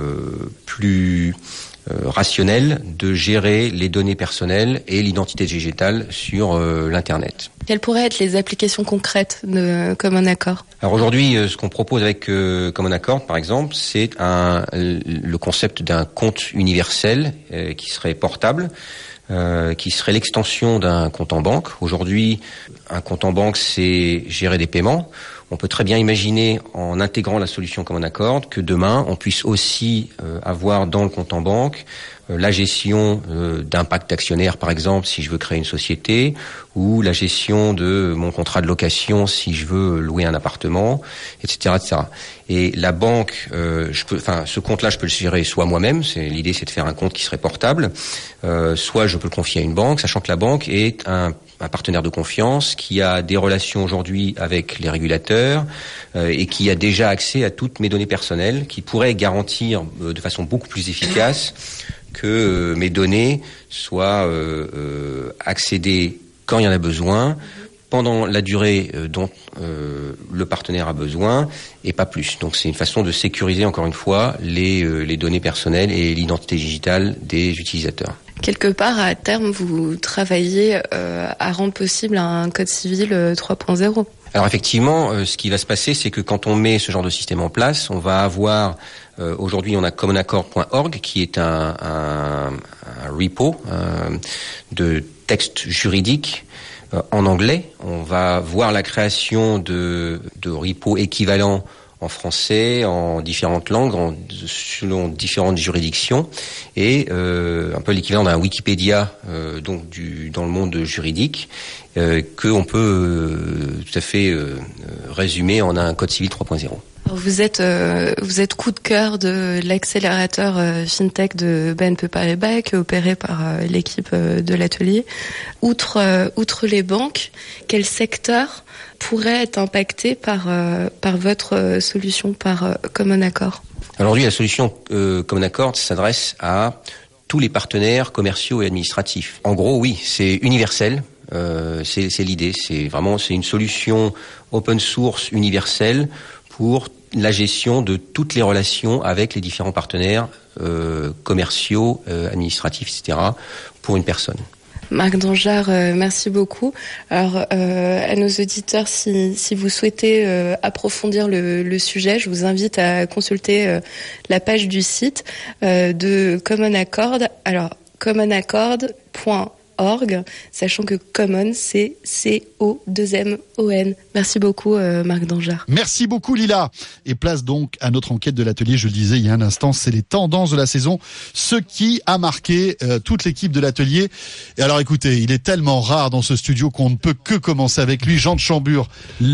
Speaker 10: plus rationnelle de gérer les données personnelles et l'identité digitale sur l'Internet.
Speaker 6: Quelles pourraient être les applications concrètes de Common Accord?
Speaker 10: Alors aujourd'hui, ce qu'on propose avec Common Accord, par exemple, c'est le concept d'un compte universel qui serait portable, qui serait l'extension d'un compte en banque. Aujourd'hui, un compte en banque, c'est gérer des paiements. On peut très bien imaginer, en intégrant la solution Common Accord, que demain, on puisse aussi avoir dans le compte en banque la gestion d'un pacte d'actionnaires, par exemple, si je veux créer une société, ou la gestion de mon contrat de location si je veux louer un appartement, etc., etc. Et la banque, ce compte-là, je peux le gérer soit moi-même. L'idée, c'est de faire un compte qui serait portable, soit je peux le confier à une banque, sachant que la banque est un partenaire de confiance qui a des relations aujourd'hui avec les régulateurs et qui a déjà accès à toutes mes données personnelles, qui pourrait garantir de façon beaucoup plus efficace que mes données soient accédées quand il y en a besoin, pendant la durée dont le partenaire a besoin, et pas plus. Donc c'est une façon de sécuriser encore une fois les données personnelles et l'identité digitale des utilisateurs.
Speaker 6: Quelque part, à terme, vous travaillez à rendre possible un code civil 3.0.
Speaker 10: Alors effectivement, ce qui va se passer, c'est que quand on met ce genre de système en place, on va avoir aujourd'hui, on a commonaccord.org qui est un repo de textes juridiques en anglais. On va voir la création de repos équivalents en français, en différentes langues, selon différentes juridictions, et un peu l'équivalent d'un Wikipédia donc dans le monde juridique, que on peut tout à fait résumer en un code civil 3.0.
Speaker 6: Alors vous êtes coup de cœur de l'accélérateur FinTech de BNP Paribas, qui est opéré par l'équipe de l'atelier. Outre les banques, quel secteur pourrait être impacté par votre solution, par Common Accord?
Speaker 10: Aujourd'hui, la solution Common Accord s'adresse à tous les partenaires commerciaux et administratifs. En gros, oui, c'est universel. C'est l'idée. C'est une solution open source universelle pour la gestion de toutes les relations avec les différents partenaires commerciaux, administratifs, etc. pour une personne.
Speaker 6: Marc Dangeard, merci beaucoup. Alors, à nos auditeurs, si vous souhaitez approfondir le sujet, je vous invite à consulter la page du site de Common Accord. Alors, commonaccord.org, sachant que Common, c'est C-O-2-M-O-N. Merci beaucoup, Marc Dangeard.
Speaker 3: Merci beaucoup, Lila. Et place donc à notre enquête de l'atelier. Je le disais il y a un instant, c'est les tendances de la saison, ce qui a marqué toute l'équipe de l'atelier. Et alors, écoutez, il est tellement rare dans ce studio qu'on ne peut que commencer avec lui, Jean de Chambure.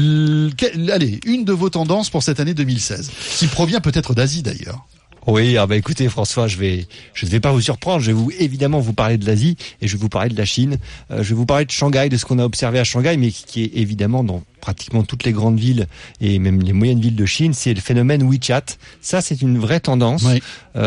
Speaker 3: Allez, une de vos tendances pour cette année 2016, qui provient peut-être d'Asie d'ailleurs.
Speaker 4: Oui, écoutez François, je ne vais pas vous surprendre, je vais évidemment vous parler de l'Asie et je vais vous parler de la Chine. Je vais vous parler de Shanghai, de ce qu'on a observé à Shanghai, mais qui est évidemment dans pratiquement toutes les grandes villes et même les moyennes villes de Chine, c'est le phénomène WeChat. Ça, c'est une vraie tendance, oui.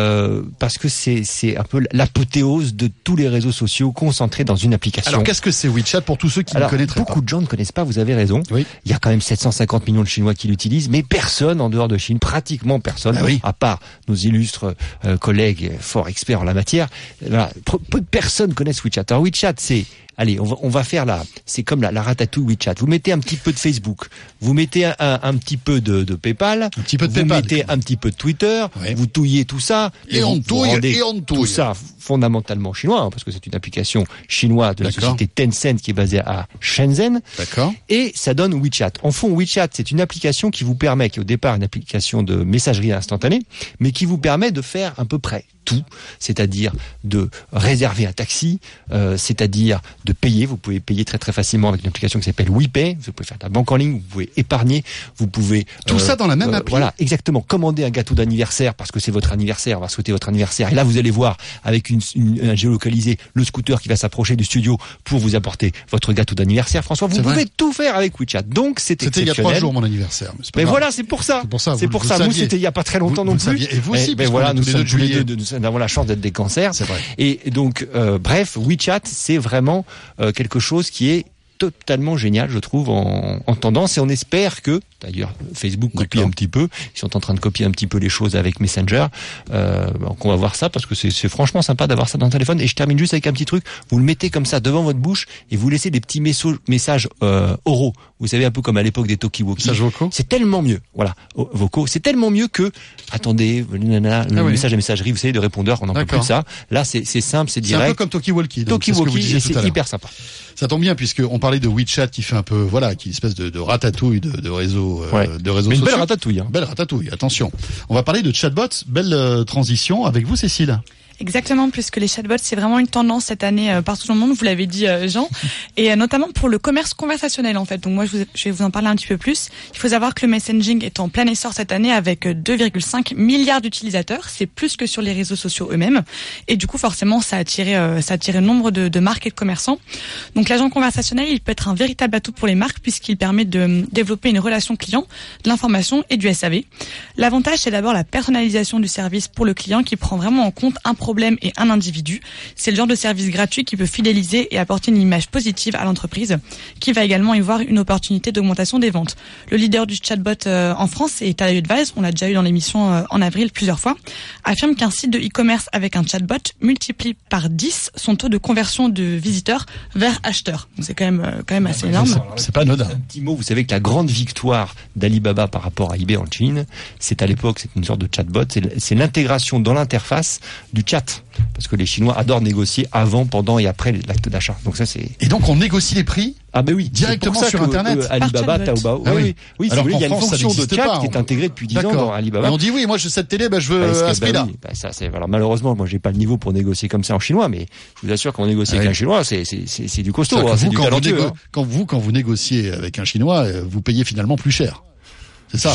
Speaker 4: Parce que c'est un peu l'apothéose de tous les réseaux sociaux concentrés dans une application.
Speaker 3: Alors, qu'est-ce que c'est WeChat pour tous ceux qui ne connaîtraient pas?
Speaker 4: Beaucoup de gens ne connaissent pas, vous avez raison. Oui. Il y a quand même 750 millions de Chinois qui l'utilisent, mais personne en dehors de Chine, pratiquement personne, à part nos illustres collègues fort experts en la matière. Voilà, peu de personnes connaissent WeChat. Alors WeChat, allez, on va faire c'est comme la ratatouille WeChat. Vous mettez un petit peu de Facebook, vous mettez un petit peu de PayPal, vous mettez un petit peu de Twitter, vous touillez tout ça,
Speaker 3: et on touille.
Speaker 4: Tout ça fondamentalement chinois, parce que c'est une application chinoise de la société Tencent qui est basée à Shenzhen.
Speaker 3: D'accord.
Speaker 4: Et ça donne WeChat. En fond, WeChat, c'est une application qui vous permet, qui est au départ une application de messagerie instantanée, mais qui vous permet de faire à peu près tout, c'est-à-dire de réserver un taxi, c'est-à-dire de payer. Vous pouvez payer très très facilement avec une application qui s'appelle WePay. Vous pouvez faire de la banque en ligne, vous pouvez épargner, vous pouvez
Speaker 3: tout ça dans la même appli.
Speaker 4: Voilà, exactement. Commander un gâteau d'anniversaire parce que c'est votre anniversaire, on va souhaiter votre anniversaire. Et là, vous allez voir avec un géolocalisé le scooter qui va s'approcher du studio pour vous apporter votre gâteau d'anniversaire. François, vous pouvez tout faire avec WeChat. Donc c'est exceptionnel.
Speaker 3: C'était il y a 3 jours mon anniversaire.
Speaker 4: Mais voilà, c'est pour ça. C'est pour ça. Nous, c'était il y a pas très longtemps non plus.
Speaker 3: Et vous aussi,
Speaker 4: voilà, nous sommes tous les deux. Nous avons la chance d'être des cancers.
Speaker 3: C'est vrai.
Speaker 4: Et donc, bref, WeChat, c'est vraiment quelque chose qui est totalement génial, je trouve, en tendance, et on espère que, d'ailleurs, Facebook copie un petit peu, ils sont en train de copier un petit peu les choses avec Messenger, donc on va voir ça, parce que c'est franchement sympa d'avoir ça dans le téléphone. Et je termine juste avec un petit truc, vous le mettez comme ça devant votre bouche, et vous laissez des petits messages oraux, vous savez, un peu comme à l'époque des talkie-walkie.
Speaker 3: Messages vocaux.
Speaker 4: C'est tellement mieux, voilà, vocaux, c'est tellement mieux que, attendez, le message à messagerie, vous savez, de répondeur, on n'en peut plus de ça. Là, c'est simple, c'est direct.
Speaker 3: C'est un peu comme talkie-walkie.
Speaker 4: Talkie-walkie, c'est hyper sympa.
Speaker 3: Ça tombe bien, puisqu'on parlait de WeChat qui fait un peu, qui est une espèce de ratatouille de réseaux, de réseaux sociaux.
Speaker 4: Mais une belle ratatouille, hein.
Speaker 3: Belle ratatouille, attention. On va parler de chatbots. Belle transition avec vous, Cécile.
Speaker 7: Exactement, puisque les chatbots, c'est vraiment une tendance cette année partout dans le monde, vous l'avez dit Jean, et notamment pour le commerce conversationnel en fait. Donc moi je vais vous en parler un petit peu plus. Il faut savoir que le messaging est en plein essor cette année avec 2,5 milliards d'utilisateurs, c'est plus que sur les réseaux sociaux eux-mêmes, et du coup forcément ça a attiré nombre de marques et de commerçants. Donc l'agent conversationnel, il peut être un véritable atout pour les marques puisqu'il permet de développer une relation client, de l'information et du SAV. L'avantage, c'est d'abord la personnalisation du service pour le client qui prend vraiment en compte un problème et un individu. C'est le genre de service gratuit qui peut fidéliser et apporter une image positive à l'entreprise, qui va également y voir une opportunité d'augmentation des ventes. Le leader du chatbot en France est Talay Advice, on l'a déjà eu dans l'émission en avril plusieurs fois, affirme qu'un site de e-commerce avec un chatbot multiplie par 10 son taux de conversion de visiteurs vers acheteurs. Donc c'est quand même assez énorme.
Speaker 3: C'est pas anodin.
Speaker 4: Un petit mot, vous savez que la grande victoire d'Alibaba par rapport à eBay en Chine, c'est à l'époque, c'est une sorte de chatbot, c'est l'intégration dans l'interface du chat. Parce que les Chinois adorent négocier avant, pendant et après l'acte d'achat. Donc ça c'est.
Speaker 3: Et donc on négocie les prix.
Speaker 4: Ah ben oui,
Speaker 3: directement sur Internet.
Speaker 4: Alibaba, Taobao. Oui. Alors il y a une fonction de chat qui est intégrée depuis 10 ans dans Alibaba.
Speaker 3: Et on dit oui, moi je cette télé, je veux à ce prix-là.
Speaker 4: Ça c'est alors malheureusement moi j'ai pas le niveau pour négocier comme ça en chinois, mais je vous assure qu'on négocie avec un chinois, c'est du costaud, c'est du talentueux.
Speaker 3: Quand vous négociez avec un chinois, vous payez finalement plus cher. C'est ça.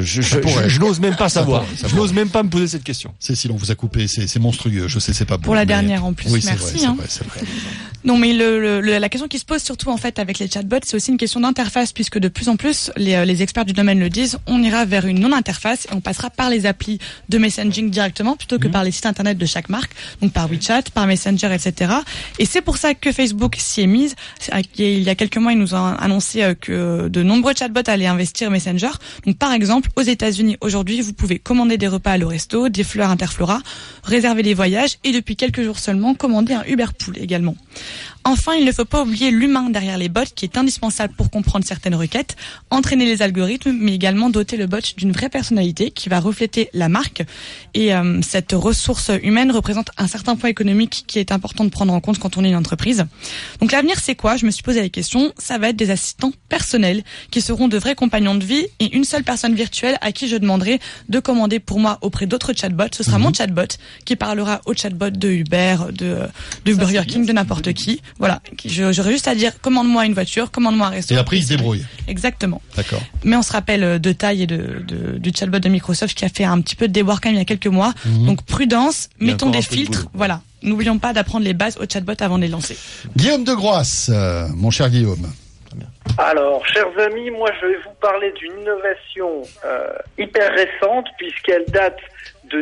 Speaker 4: Je n'ose même pas savoir. Je n'ose même pas me poser cette question.
Speaker 3: Cécile, on vous a coupé, c'est monstrueux. Je sais, c'est pas bon.
Speaker 7: Pour la dernière en plus.
Speaker 3: Oui,
Speaker 7: merci.
Speaker 3: C'est vrai.
Speaker 7: Non, mais la question qui se pose surtout en fait avec les chatbots, c'est aussi une question d'interface, puisque de plus en plus les experts du domaine le disent, on ira vers une non-interface et on passera par les applis de messaging directement plutôt que par les sites internet de chaque marque, donc par WeChat, par Messenger, etc. Et c'est pour ça que Facebook s'y est mise. Il y a quelques mois, ils nous ont annoncé que de nombreux chatbots allaient investir Messenger. Donc par exemple, aux États-Unis aujourd'hui, vous pouvez commander des repas à l'Oresto, des fleurs Interflora, réserver des voyages et depuis quelques jours seulement commander un Uber Pool également. Enfin, il ne faut pas oublier l'humain derrière les bots qui est indispensable pour comprendre certaines requêtes, entraîner les algorithmes, mais également doter le bot d'une vraie personnalité qui va refléter la marque. Et cette ressource humaine représente un certain poids économique qui est important de prendre en compte quand on est une entreprise. Donc l'avenir, c'est quoi ? Je me suis posé la question. Ça va être des assistants personnels qui seront de vrais compagnons de vie et une seule personne virtuelle à qui je demanderai de commander pour moi auprès d'autres chatbots. Ce sera mon chatbot qui parlera au chatbot de Uber, de Burger King, de n'importe qui. Voilà, j'aurais juste à dire commande-moi une voiture, commande-moi un restaurant.
Speaker 3: Et après, il se débrouille.
Speaker 7: Exactement.
Speaker 3: D'accord.
Speaker 7: Mais on se rappelle de taille et du chatbot de Microsoft qui a fait un petit peu de déboire quand même il y a quelques mois. Donc prudence, mettons des filtres. Voilà, n'oublions pas d'apprendre les bases au chatbot avant de les lancer.
Speaker 3: Guillaume de Groisse, mon cher Guillaume.
Speaker 9: Alors, chers amis, moi je vais vous parler d'une innovation hyper récente puisqu'elle date de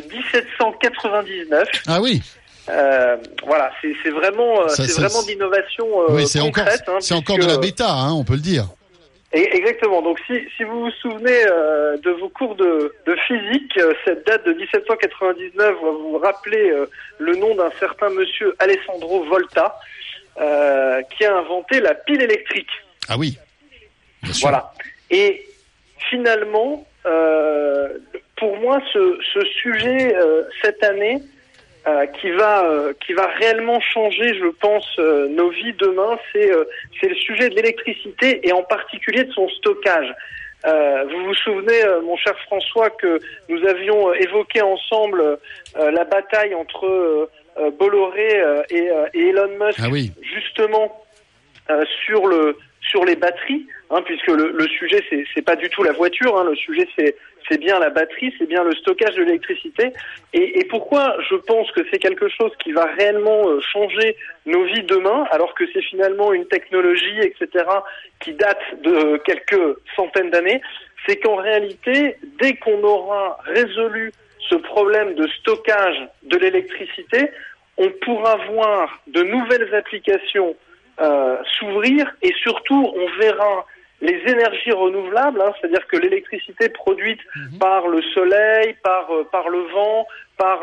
Speaker 9: 1799.
Speaker 3: Ah oui.
Speaker 9: Voilà, c'est vraiment de l'innovation
Speaker 3: oui, c'est
Speaker 9: concrète.
Speaker 3: C'est encore de la bêta, on peut le dire.
Speaker 9: Exactement. Donc, si vous vous souvenez de vos cours de physique, cette date de 1799 va vous rappeler le nom d'un certain monsieur Alessandro Volta, qui a inventé la pile électrique.
Speaker 3: Ah oui. Bien sûr.
Speaker 9: Voilà. Et finalement, pour moi, ce sujet cette année. Qui va réellement changer, je pense, nos vies demain, c'est le sujet de l'électricité et en particulier de son stockage. Vous vous souvenez, mon cher François, que nous avions évoqué ensemble la bataille entre Bolloré et Elon Musk, justement sur les batteries, puisque le sujet c'est pas du tout la voiture, le sujet c'est bien la batterie, c'est bien le stockage de l'électricité. Et pourquoi je pense que c'est quelque chose qui va réellement changer nos vies demain, alors que c'est finalement une technologie, etc., qui date de quelques centaines d'années, c'est qu'en réalité, dès qu'on aura résolu ce problème de stockage de l'électricité, on pourra voir de nouvelles applications s'ouvrir et surtout on verra les énergies renouvelables, c'est-à-dire que l'électricité produite par le soleil, par le vent, par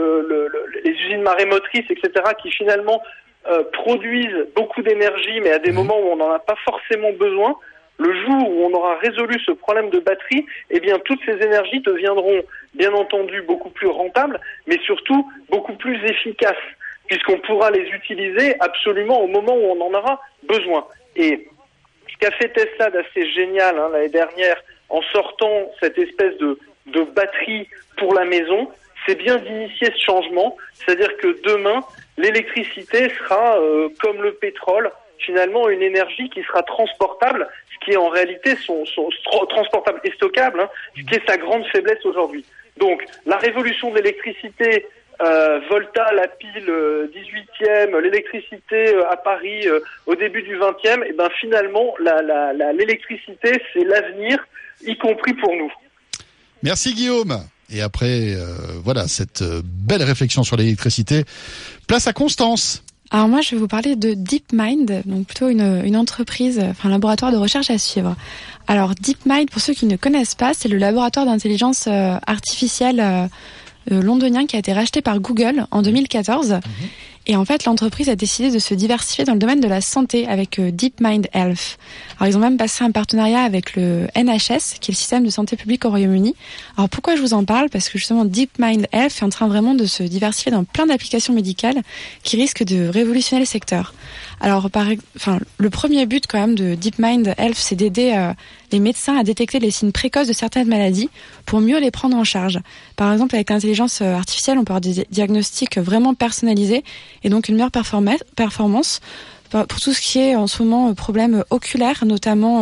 Speaker 9: les usines marémotrices, etc., qui finalement produisent beaucoup d'énergie, mais à des moments où on n'en a pas forcément besoin. Le jour où on aura résolu ce problème de batterie, eh bien toutes ces énergies deviendront bien entendu beaucoup plus rentables, mais surtout beaucoup plus efficaces, puisqu'on pourra les utiliser absolument au moment où on en aura besoin. Et ce qu'a fait Tesla d'assez génial l'année dernière en sortant cette espèce de batterie pour la maison, c'est bien d'initier ce changement, c'est-à-dire que demain, l'électricité sera comme le pétrole, finalement une énergie qui sera transportable, ce qui est en réalité son transportable et stockable, ce qui est sa grande faiblesse aujourd'hui. Donc la révolution de l'électricité, Volta, la pile 18e, l'électricité à Paris au début du 20e, et ben finalement l'électricité c'est l'avenir, y compris pour nous.
Speaker 3: Merci Guillaume. Et après voilà cette belle réflexion sur l'électricité, place à Constance.
Speaker 11: Alors moi je vais vous parler de DeepMind, donc plutôt une entreprise, un laboratoire de recherche à suivre. Alors DeepMind, pour ceux qui ne connaissent pas, c'est le laboratoire d'intelligence artificielle londonien qui a été racheté par Google en 2014. Et en fait, l'entreprise a décidé de se diversifier dans le domaine de la santé avec DeepMind Health. Alors, ils ont même passé un partenariat avec le NHS, qui est le système de santé publique au Royaume-Uni. Alors, pourquoi je vous en parle ? Parce que justement, DeepMind Health est en train vraiment de se diversifier dans plein d'applications médicales qui risquent de révolutionner le secteur. Alors, le premier but quand même de DeepMind Health, c'est d'aider les médecins à détecter les signes précoces de certaines maladies pour mieux les prendre en charge. Par exemple, avec l'intelligence artificielle, on peut avoir des diagnostics vraiment personnalisés et donc une meilleure performance pour tout ce qui est en ce moment problème oculaire, notamment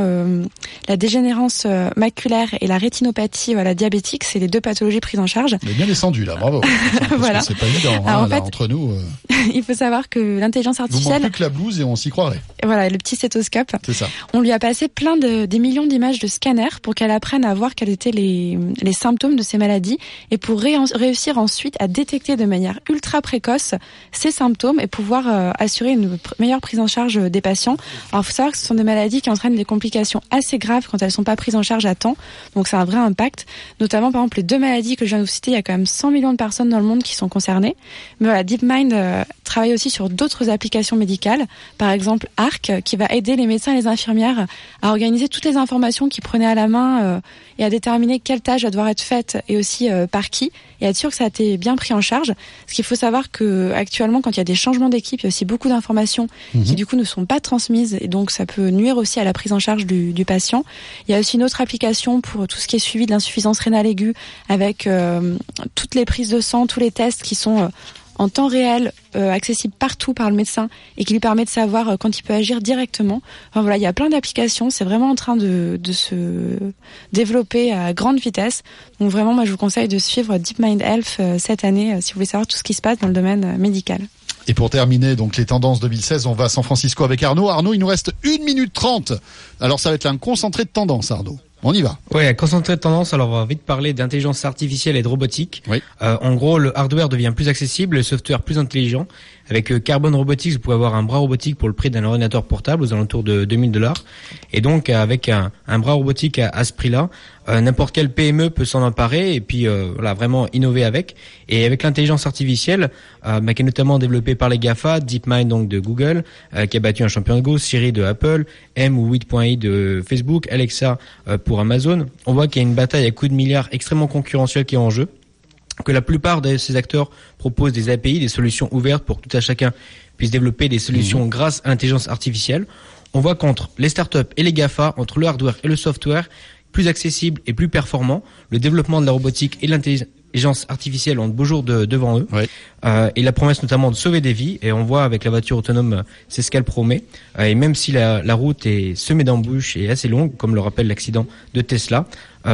Speaker 11: la dégénérescence maculaire et la rétinopathie diabétique, c'est les 2 pathologies prises en charge.
Speaker 3: On est bien descendu là, bravo.
Speaker 11: Voilà.
Speaker 3: C'est pas évident.
Speaker 11: Alors,
Speaker 3: là, entre nous.
Speaker 11: Il faut savoir que l'intelligence artificielle.
Speaker 3: Vous manquez que la blouse et on s'y croirait.
Speaker 11: Voilà, le petit stéthoscope.
Speaker 3: C'est ça.
Speaker 11: On lui a passé des millions d'images de scanners pour qu'elle apprenne à voir quels étaient les symptômes de ces maladies et pour réussir ensuite à détecter de manière ultra précoce ces symptômes et pouvoir assurer une meilleure prise en charge des patients. Alors, il faut savoir que ce sont des maladies qui entraînent des complications assez graves quand elles sont pas prises en charge à temps. Donc, c'est un vrai impact. Notamment, par exemple, les 2 maladies que je viens de vous citer, il y a quand même 100 millions de personnes dans le monde qui sont concernées. Mais voilà, DeepMind travaille aussi sur d'autres applications médicales. Par exemple, ARC, qui va aider les médecins et les infirmières à organiser toutes les informations qu'ils prenaient à la main et à déterminer quelle tâche va devoir être faite et aussi par qui, et être sûr que ça a été bien pris en charge. Parce qu'il faut savoir que actuellement, quand il y a des changements d'équipe, il y a aussi beaucoup d'informations qui du coup ne sont pas transmises et donc ça peut nuire aussi à la prise en charge du patient. Il y a aussi une autre application pour tout ce qui est suivi de l'insuffisance rénale aiguë avec toutes les prises de sang, tous les tests qui sont en temps réel, accessible partout par le médecin et qui lui permet de savoir quand il peut agir directement. Enfin, voilà, il y a plein d'applications, c'est vraiment en train de se développer à grande vitesse. Donc vraiment, moi je vous conseille de suivre DeepMind Health cette année si vous voulez savoir tout ce qui se passe dans le domaine médical.
Speaker 3: Et pour terminer, donc, les tendances 2016, on va à San Francisco avec Arnaud. Arnaud, il nous reste 1 minute 30. Alors, ça va être un concentré de tendance, Arnaud. On y va.
Speaker 8: Ouais, concentré de tendance. Alors, on va vite parler d'intelligence artificielle et de robotique.
Speaker 3: Oui.
Speaker 8: En gros, le hardware devient plus accessible, le software plus intelligent. Avec Carbon Robotics, vous pouvez avoir un bras robotique pour le prix d'un ordinateur portable aux alentours de $2000. Et donc, avec un bras robotique à ce prix-là, n'importe quelle PME peut s'en emparer et puis voilà, vraiment innover avec. Et avec l'intelligence artificielle, qui est notamment développée par les GAFA, DeepMind donc de Google, qui a battu un champion de Go, Siri de Apple, M ou 8.i de Facebook, Alexa pour Amazon, on voit qu'il y a une bataille à coups de milliards extrêmement concurrentielle qui est en jeu, que la plupart de ces acteurs proposent des API, des solutions ouvertes pour que tout à chacun puisse développer des solutions grâce à l'intelligence artificielle. On voit qu'entre les startups et les GAFA, entre le hardware et le software, plus accessible et plus performant, le développement de la robotique et l'intelligence artificielle ont de beaux jours devant eux. Oui. Et la promesse notamment de sauver des vies, et on voit avec la voiture autonome, c'est ce qu'elle promet. Et même si la route est semée d'embûches et assez longue, comme le rappelle l'accident de Tesla,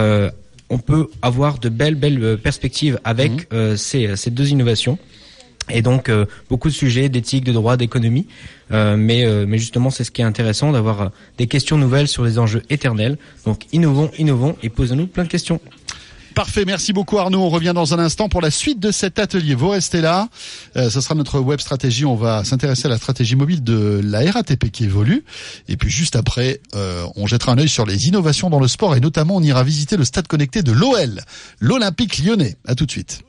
Speaker 8: on peut avoir de belles perspectives avec ces 2 innovations. Et donc beaucoup de sujets d'éthique, de droit, d'économie, mais justement c'est ce qui est intéressant d'avoir des questions nouvelles sur les enjeux éternels. Donc innovons et posons-nous plein de questions.
Speaker 3: Parfait, merci beaucoup Arnaud. On revient dans un instant pour la suite de cet atelier. Vous restez là. Ce sera notre web stratégie. On va s'intéresser à la stratégie mobile de la RATP qui évolue. Et puis juste après, on jettera un œil sur les innovations dans le sport et notamment on ira visiter le stade connecté de l'OL, l'Olympique Lyonnais. À tout de suite.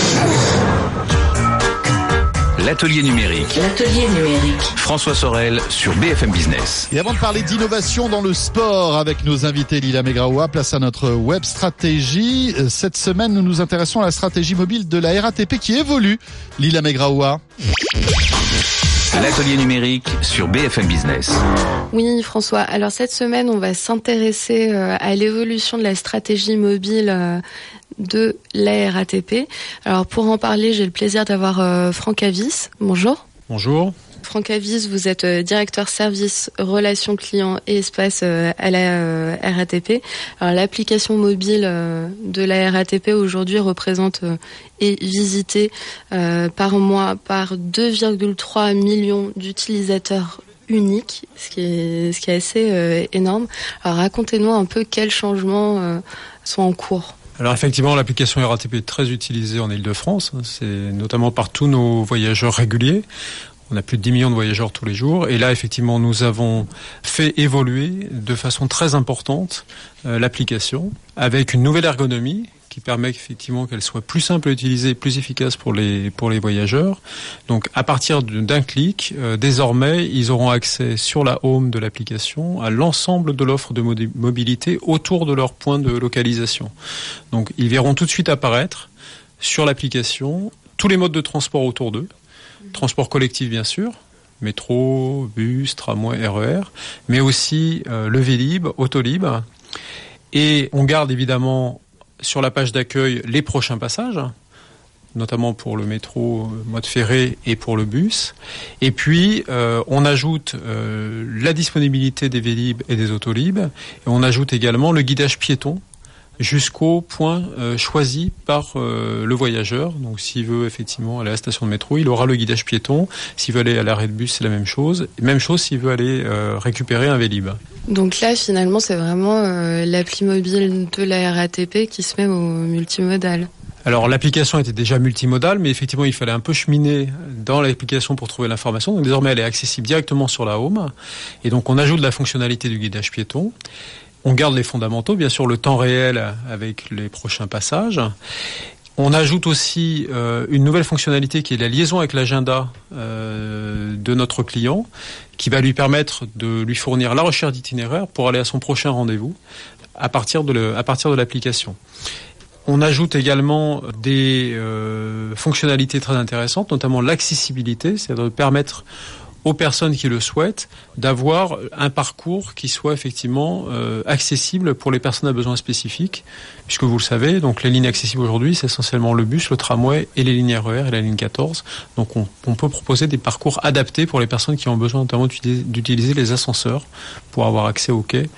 Speaker 2: L'atelier numérique.
Speaker 12: L'atelier numérique.
Speaker 2: François Sorel sur BFM Business.
Speaker 3: Et avant de parler d'innovation dans le sport avec nos invités Lila Megraoua, place à notre web stratégie. Cette semaine, nous nous intéressons à la stratégie mobile de la RATP qui évolue. Lila Megraoua.
Speaker 2: L'atelier numérique sur BFM Business.
Speaker 6: Oui, François. Alors cette semaine, on va s'intéresser à l'évolution de la stratégie mobile de la RATP. Alors pour en parler, j'ai le plaisir d'avoir Franck Avis. Bonjour.
Speaker 13: Bonjour.
Speaker 6: Franck Avis, vous êtes directeur service relations clients et espace à la RATP. Alors l'application mobile de la RATP aujourd'hui représente et visitée par mois par 2,3 millions d'utilisateurs uniques, ce qui est assez énorme. Alors racontez-nous un peu quels changements sont en cours.
Speaker 13: Alors effectivement, l'application RATP est très utilisée en Île-de-France. C'est notamment par tous nos voyageurs réguliers. On a plus de 10 millions de voyageurs tous les jours. Et là, effectivement, nous avons fait évoluer de façon très importante l'application avec une nouvelle ergonomie qui permet effectivement qu'elle soit plus simple à utiliser, plus efficace pour les voyageurs. Donc, à partir d'un clic, désormais, ils auront accès sur la home de l'application à l'ensemble de l'offre de mobilité autour de leur point de localisation. Donc, ils verront tout de suite apparaître sur l'application tous les modes de transport autour d'eux. Transport collectif, bien sûr, métro, bus, tramway, RER, mais aussi le Vélib, Autolib. Et on garde évidemment sur la page d'accueil les prochains passages. notamment pour le métro, mode ferré et pour le bus. Et puis, on ajoute la disponibilité des Vélib et des Autolib. Et on ajoute également le guidage piéton jusqu'au point choisi par le voyageur. Donc s'il veut effectivement aller à la station de métro, il aura le guidage piéton. S'il veut aller à l'arrêt de bus, c'est la même chose. Même chose s'il veut aller récupérer un Vélib.
Speaker 11: Donc là, finalement, c'est vraiment l'appli mobile de la RATP qui se met au multimodal.
Speaker 13: Alors l'application était déjà multimodale, mais effectivement il fallait un peu cheminer dans l'application pour trouver l'information. Donc désormais elle est accessible directement sur la home. Et donc on ajoute la fonctionnalité du guidage piéton. On garde les fondamentaux, bien sûr le temps réel avec les prochains passages. On ajoute aussi une nouvelle fonctionnalité qui est la liaison avec l'agenda de notre client, qui va lui permettre de lui fournir la recherche d'itinéraire pour aller à son prochain rendez-vous à partir de l'application. On ajoute également des fonctionnalités très intéressantes, notamment l'accessibilité, c'est-à-dire de permettre aux personnes qui le souhaitent d'avoir un parcours qui soit effectivement accessible pour les personnes à besoins spécifiques, puisque vous le savez, donc les lignes accessibles aujourd'hui, c'est essentiellement le bus, le tramway et les lignes RER et la ligne 14. Donc on peut proposer des parcours adaptés pour les personnes qui ont besoin notamment d'utiliser les ascenseurs pour avoir accès aux quais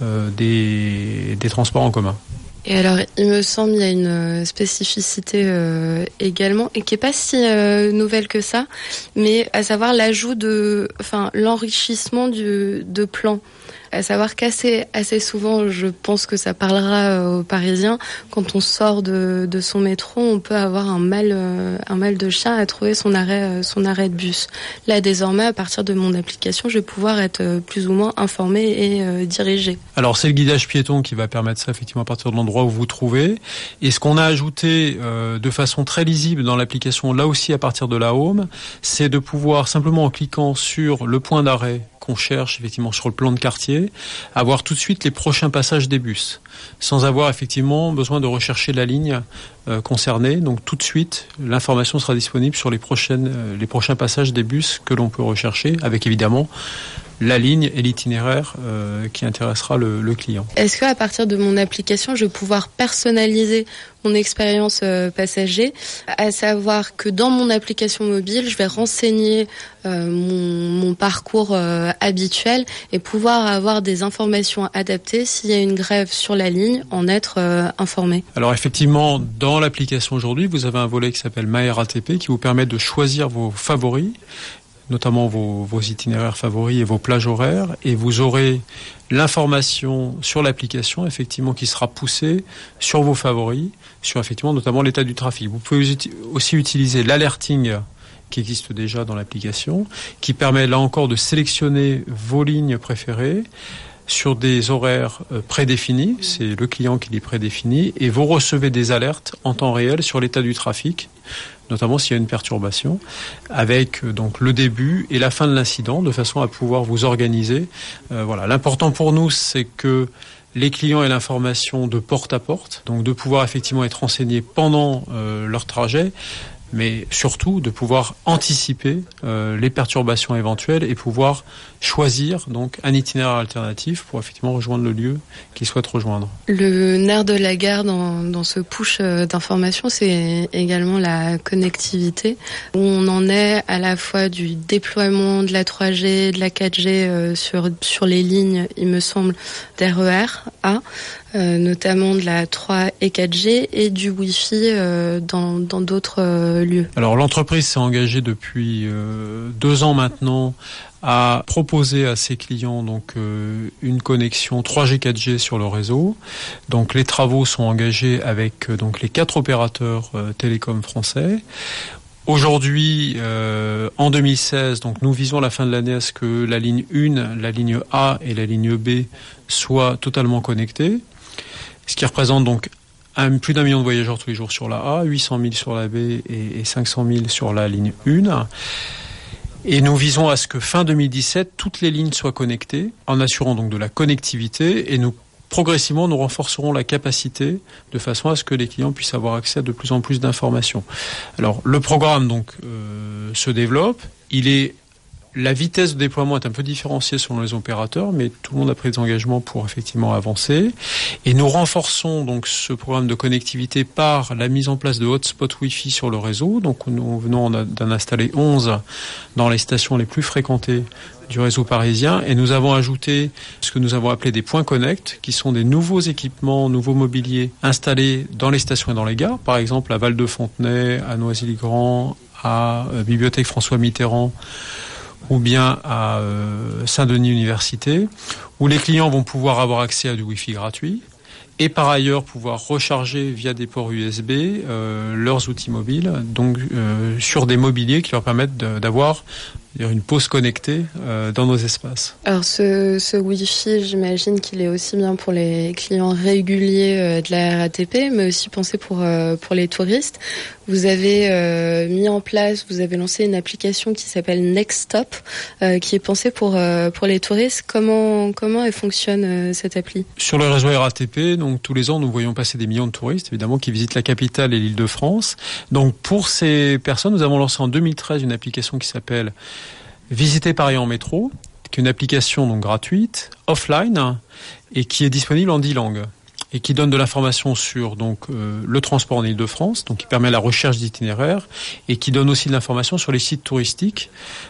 Speaker 13: des transports en commun.
Speaker 11: Et alors, il me semble, il y a une spécificité également, et qui est pas si nouvelle que ça, mais à savoir l'ajout l'enrichissement de plans. À savoir qu'assez souvent, je pense que ça parlera aux Parisiens, quand on sort de son métro, on peut avoir un mal de chien à trouver son arrêt de bus. Là, désormais, à partir de mon application, je vais pouvoir être plus ou moins informé et dirigé.
Speaker 13: Alors, c'est le guidage piéton qui va permettre ça, effectivement, à partir de l'endroit où vous vous trouvez. Et ce qu'on a ajouté de façon très lisible dans l'application, là aussi à partir de la home, c'est de pouvoir, simplement en cliquant sur le point d'arrêt qu'on cherche effectivement sur le plan de quartier, avoir tout de suite les prochains passages des bus, sans avoir effectivement besoin de rechercher la ligne concernée. Donc tout de suite, l'information sera disponible sur les prochains passages des bus que l'on peut rechercher, avec évidemment la ligne et l'itinéraire qui intéressera le client.
Speaker 11: Est-ce qu'à partir de mon application, je vais pouvoir personnaliser mon expérience passager, à savoir que dans mon application mobile, je vais renseigner mon parcours habituel et pouvoir avoir des informations adaptées s'il y a une grève sur la ligne, en être informé.
Speaker 13: Alors effectivement, dans l'application aujourd'hui, vous avez un volet qui s'appelle MyRATP qui vous permet de choisir vos favoris, notamment vos itinéraires favoris et vos plages horaires, et vous aurez l'information sur l'application effectivement qui sera poussée sur vos favoris, sur effectivement notamment l'état du trafic. Vous pouvez aussi utiliser l'alerting qui existe déjà dans l'application, qui permet là encore de sélectionner vos lignes préférées sur des horaires prédéfinis, c'est le client qui les prédéfinit, et vous recevez des alertes en temps réel sur l'état du trafic, notamment s'il y a une perturbation, avec donc le début et la fin de l'incident, de façon à pouvoir vous organiser. Voilà. L'important pour nous, c'est que les clients aient l'information de porte à porte, donc de pouvoir effectivement être renseignés pendant leur trajet, mais surtout de pouvoir anticiper les perturbations éventuelles et pouvoir choisir donc un itinéraire alternatif pour effectivement rejoindre le lieu qu'ils souhaitent rejoindre.
Speaker 11: Le nerf de la guerre dans ce push d'information, c'est également la connectivité, où on en est à la fois du déploiement de la 3G, de la 4G sur les lignes, il me semble, d'RER A, notamment de la 3 et 4G, et du Wi-Fi dans d'autres lieux.
Speaker 13: Alors l'entreprise s'est engagée depuis 2 ans maintenant à proposer à ses clients donc une connexion 3G 4G sur le réseau. Donc les travaux sont engagés avec donc les 4 opérateurs télécoms français. Aujourd'hui, en 2016, donc nous visons à la fin de l'année à ce que la ligne 1, la ligne A et la ligne B soient totalement connectées, ce qui représente donc plus d'1 million de voyageurs tous les jours sur la A, 800 000 sur la B et 500 000 sur la ligne 1. Et nous visons à ce que fin 2017, toutes les lignes soient connectées, en assurant donc de la connectivité, et progressivement, nous renforcerons la capacité de façon à ce que les clients puissent avoir accès à de plus en plus d'informations. Alors, le programme donc se développe. Il est La vitesse de déploiement est un peu différenciée selon les opérateurs, mais tout le monde a pris des engagements pour effectivement avancer. Et nous renforçons donc ce programme de connectivité par la mise en place de hotspots Wi-Fi sur le réseau. Donc nous venons d'en installer 11 dans les stations les plus fréquentées du réseau parisien, et nous avons ajouté ce que nous avons appelé des points connect, qui sont des nouveaux équipements, nouveaux mobiliers installés dans les stations et dans les gares, par exemple à Val-de-Fontenay, à Noisy-le-Grand, à Bibliothèque François Mitterrand, ou bien à Saint-Denis Université, où les clients vont pouvoir avoir accès à du Wi-Fi gratuit et par ailleurs pouvoir recharger via des ports USB leurs outils mobiles, donc sur des mobiliers qui leur permettent d'avoir une pause connectée dans nos espaces.
Speaker 11: Alors ce Wi-Fi, j'imagine qu'il est aussi bien pour les clients réguliers de la RATP, mais aussi pensé pour les touristes. Vous avez mis en place, vous avez lancé une application qui s'appelle Next Stop, qui est pensée pour les touristes. Comment elle fonctionne cette appli?
Speaker 13: Sur le réseau RATP, donc tous les ans, nous voyons passer des millions de touristes, évidemment, qui visitent la capitale et l'Île-de-France. Donc pour ces personnes, nous avons lancé en 2013 une application qui s'appelle Visiter Paris en métro, qui est une application donc gratuite, offline, et qui est disponible en 10 langues, et qui donne de l'information sur donc le transport en Île-de-France, donc qui permet la recherche d'itinéraires, et qui donne aussi de l'information sur les sites touristiques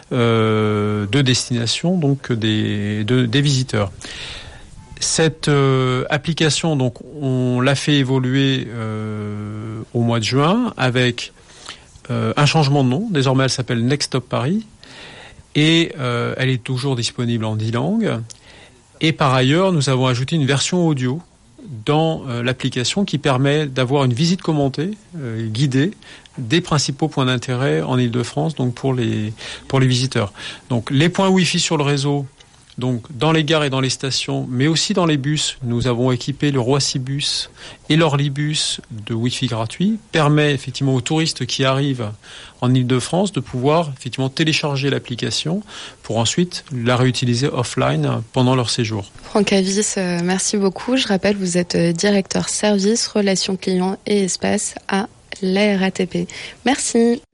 Speaker 13: de destination, donc des visiteurs. Cette application, donc, on l'a fait évoluer au mois de juin avec un changement de nom. Désormais, elle s'appelle Next Stop Paris. Et elle est toujours disponible en 10 langues. Et par ailleurs, nous avons ajouté une version audio dans l'application qui permet d'avoir une visite commentée, guidée, des principaux points d'intérêt en Île-de-France, donc pour les visiteurs. Donc les points Wi-Fi sur le réseau, donc dans les gares et dans les stations, mais aussi dans les bus, nous avons équipé le Roissy-Bus et l'Orly-Bus de Wi-Fi gratuit, permet effectivement aux touristes qui arrivent en Île-de-France de pouvoir effectivement télécharger l'application pour ensuite la réutiliser offline pendant leur séjour.
Speaker 11: Franck Avis, merci beaucoup. Je rappelle, vous êtes directeur service, relations clients et espace à la RATP. Merci.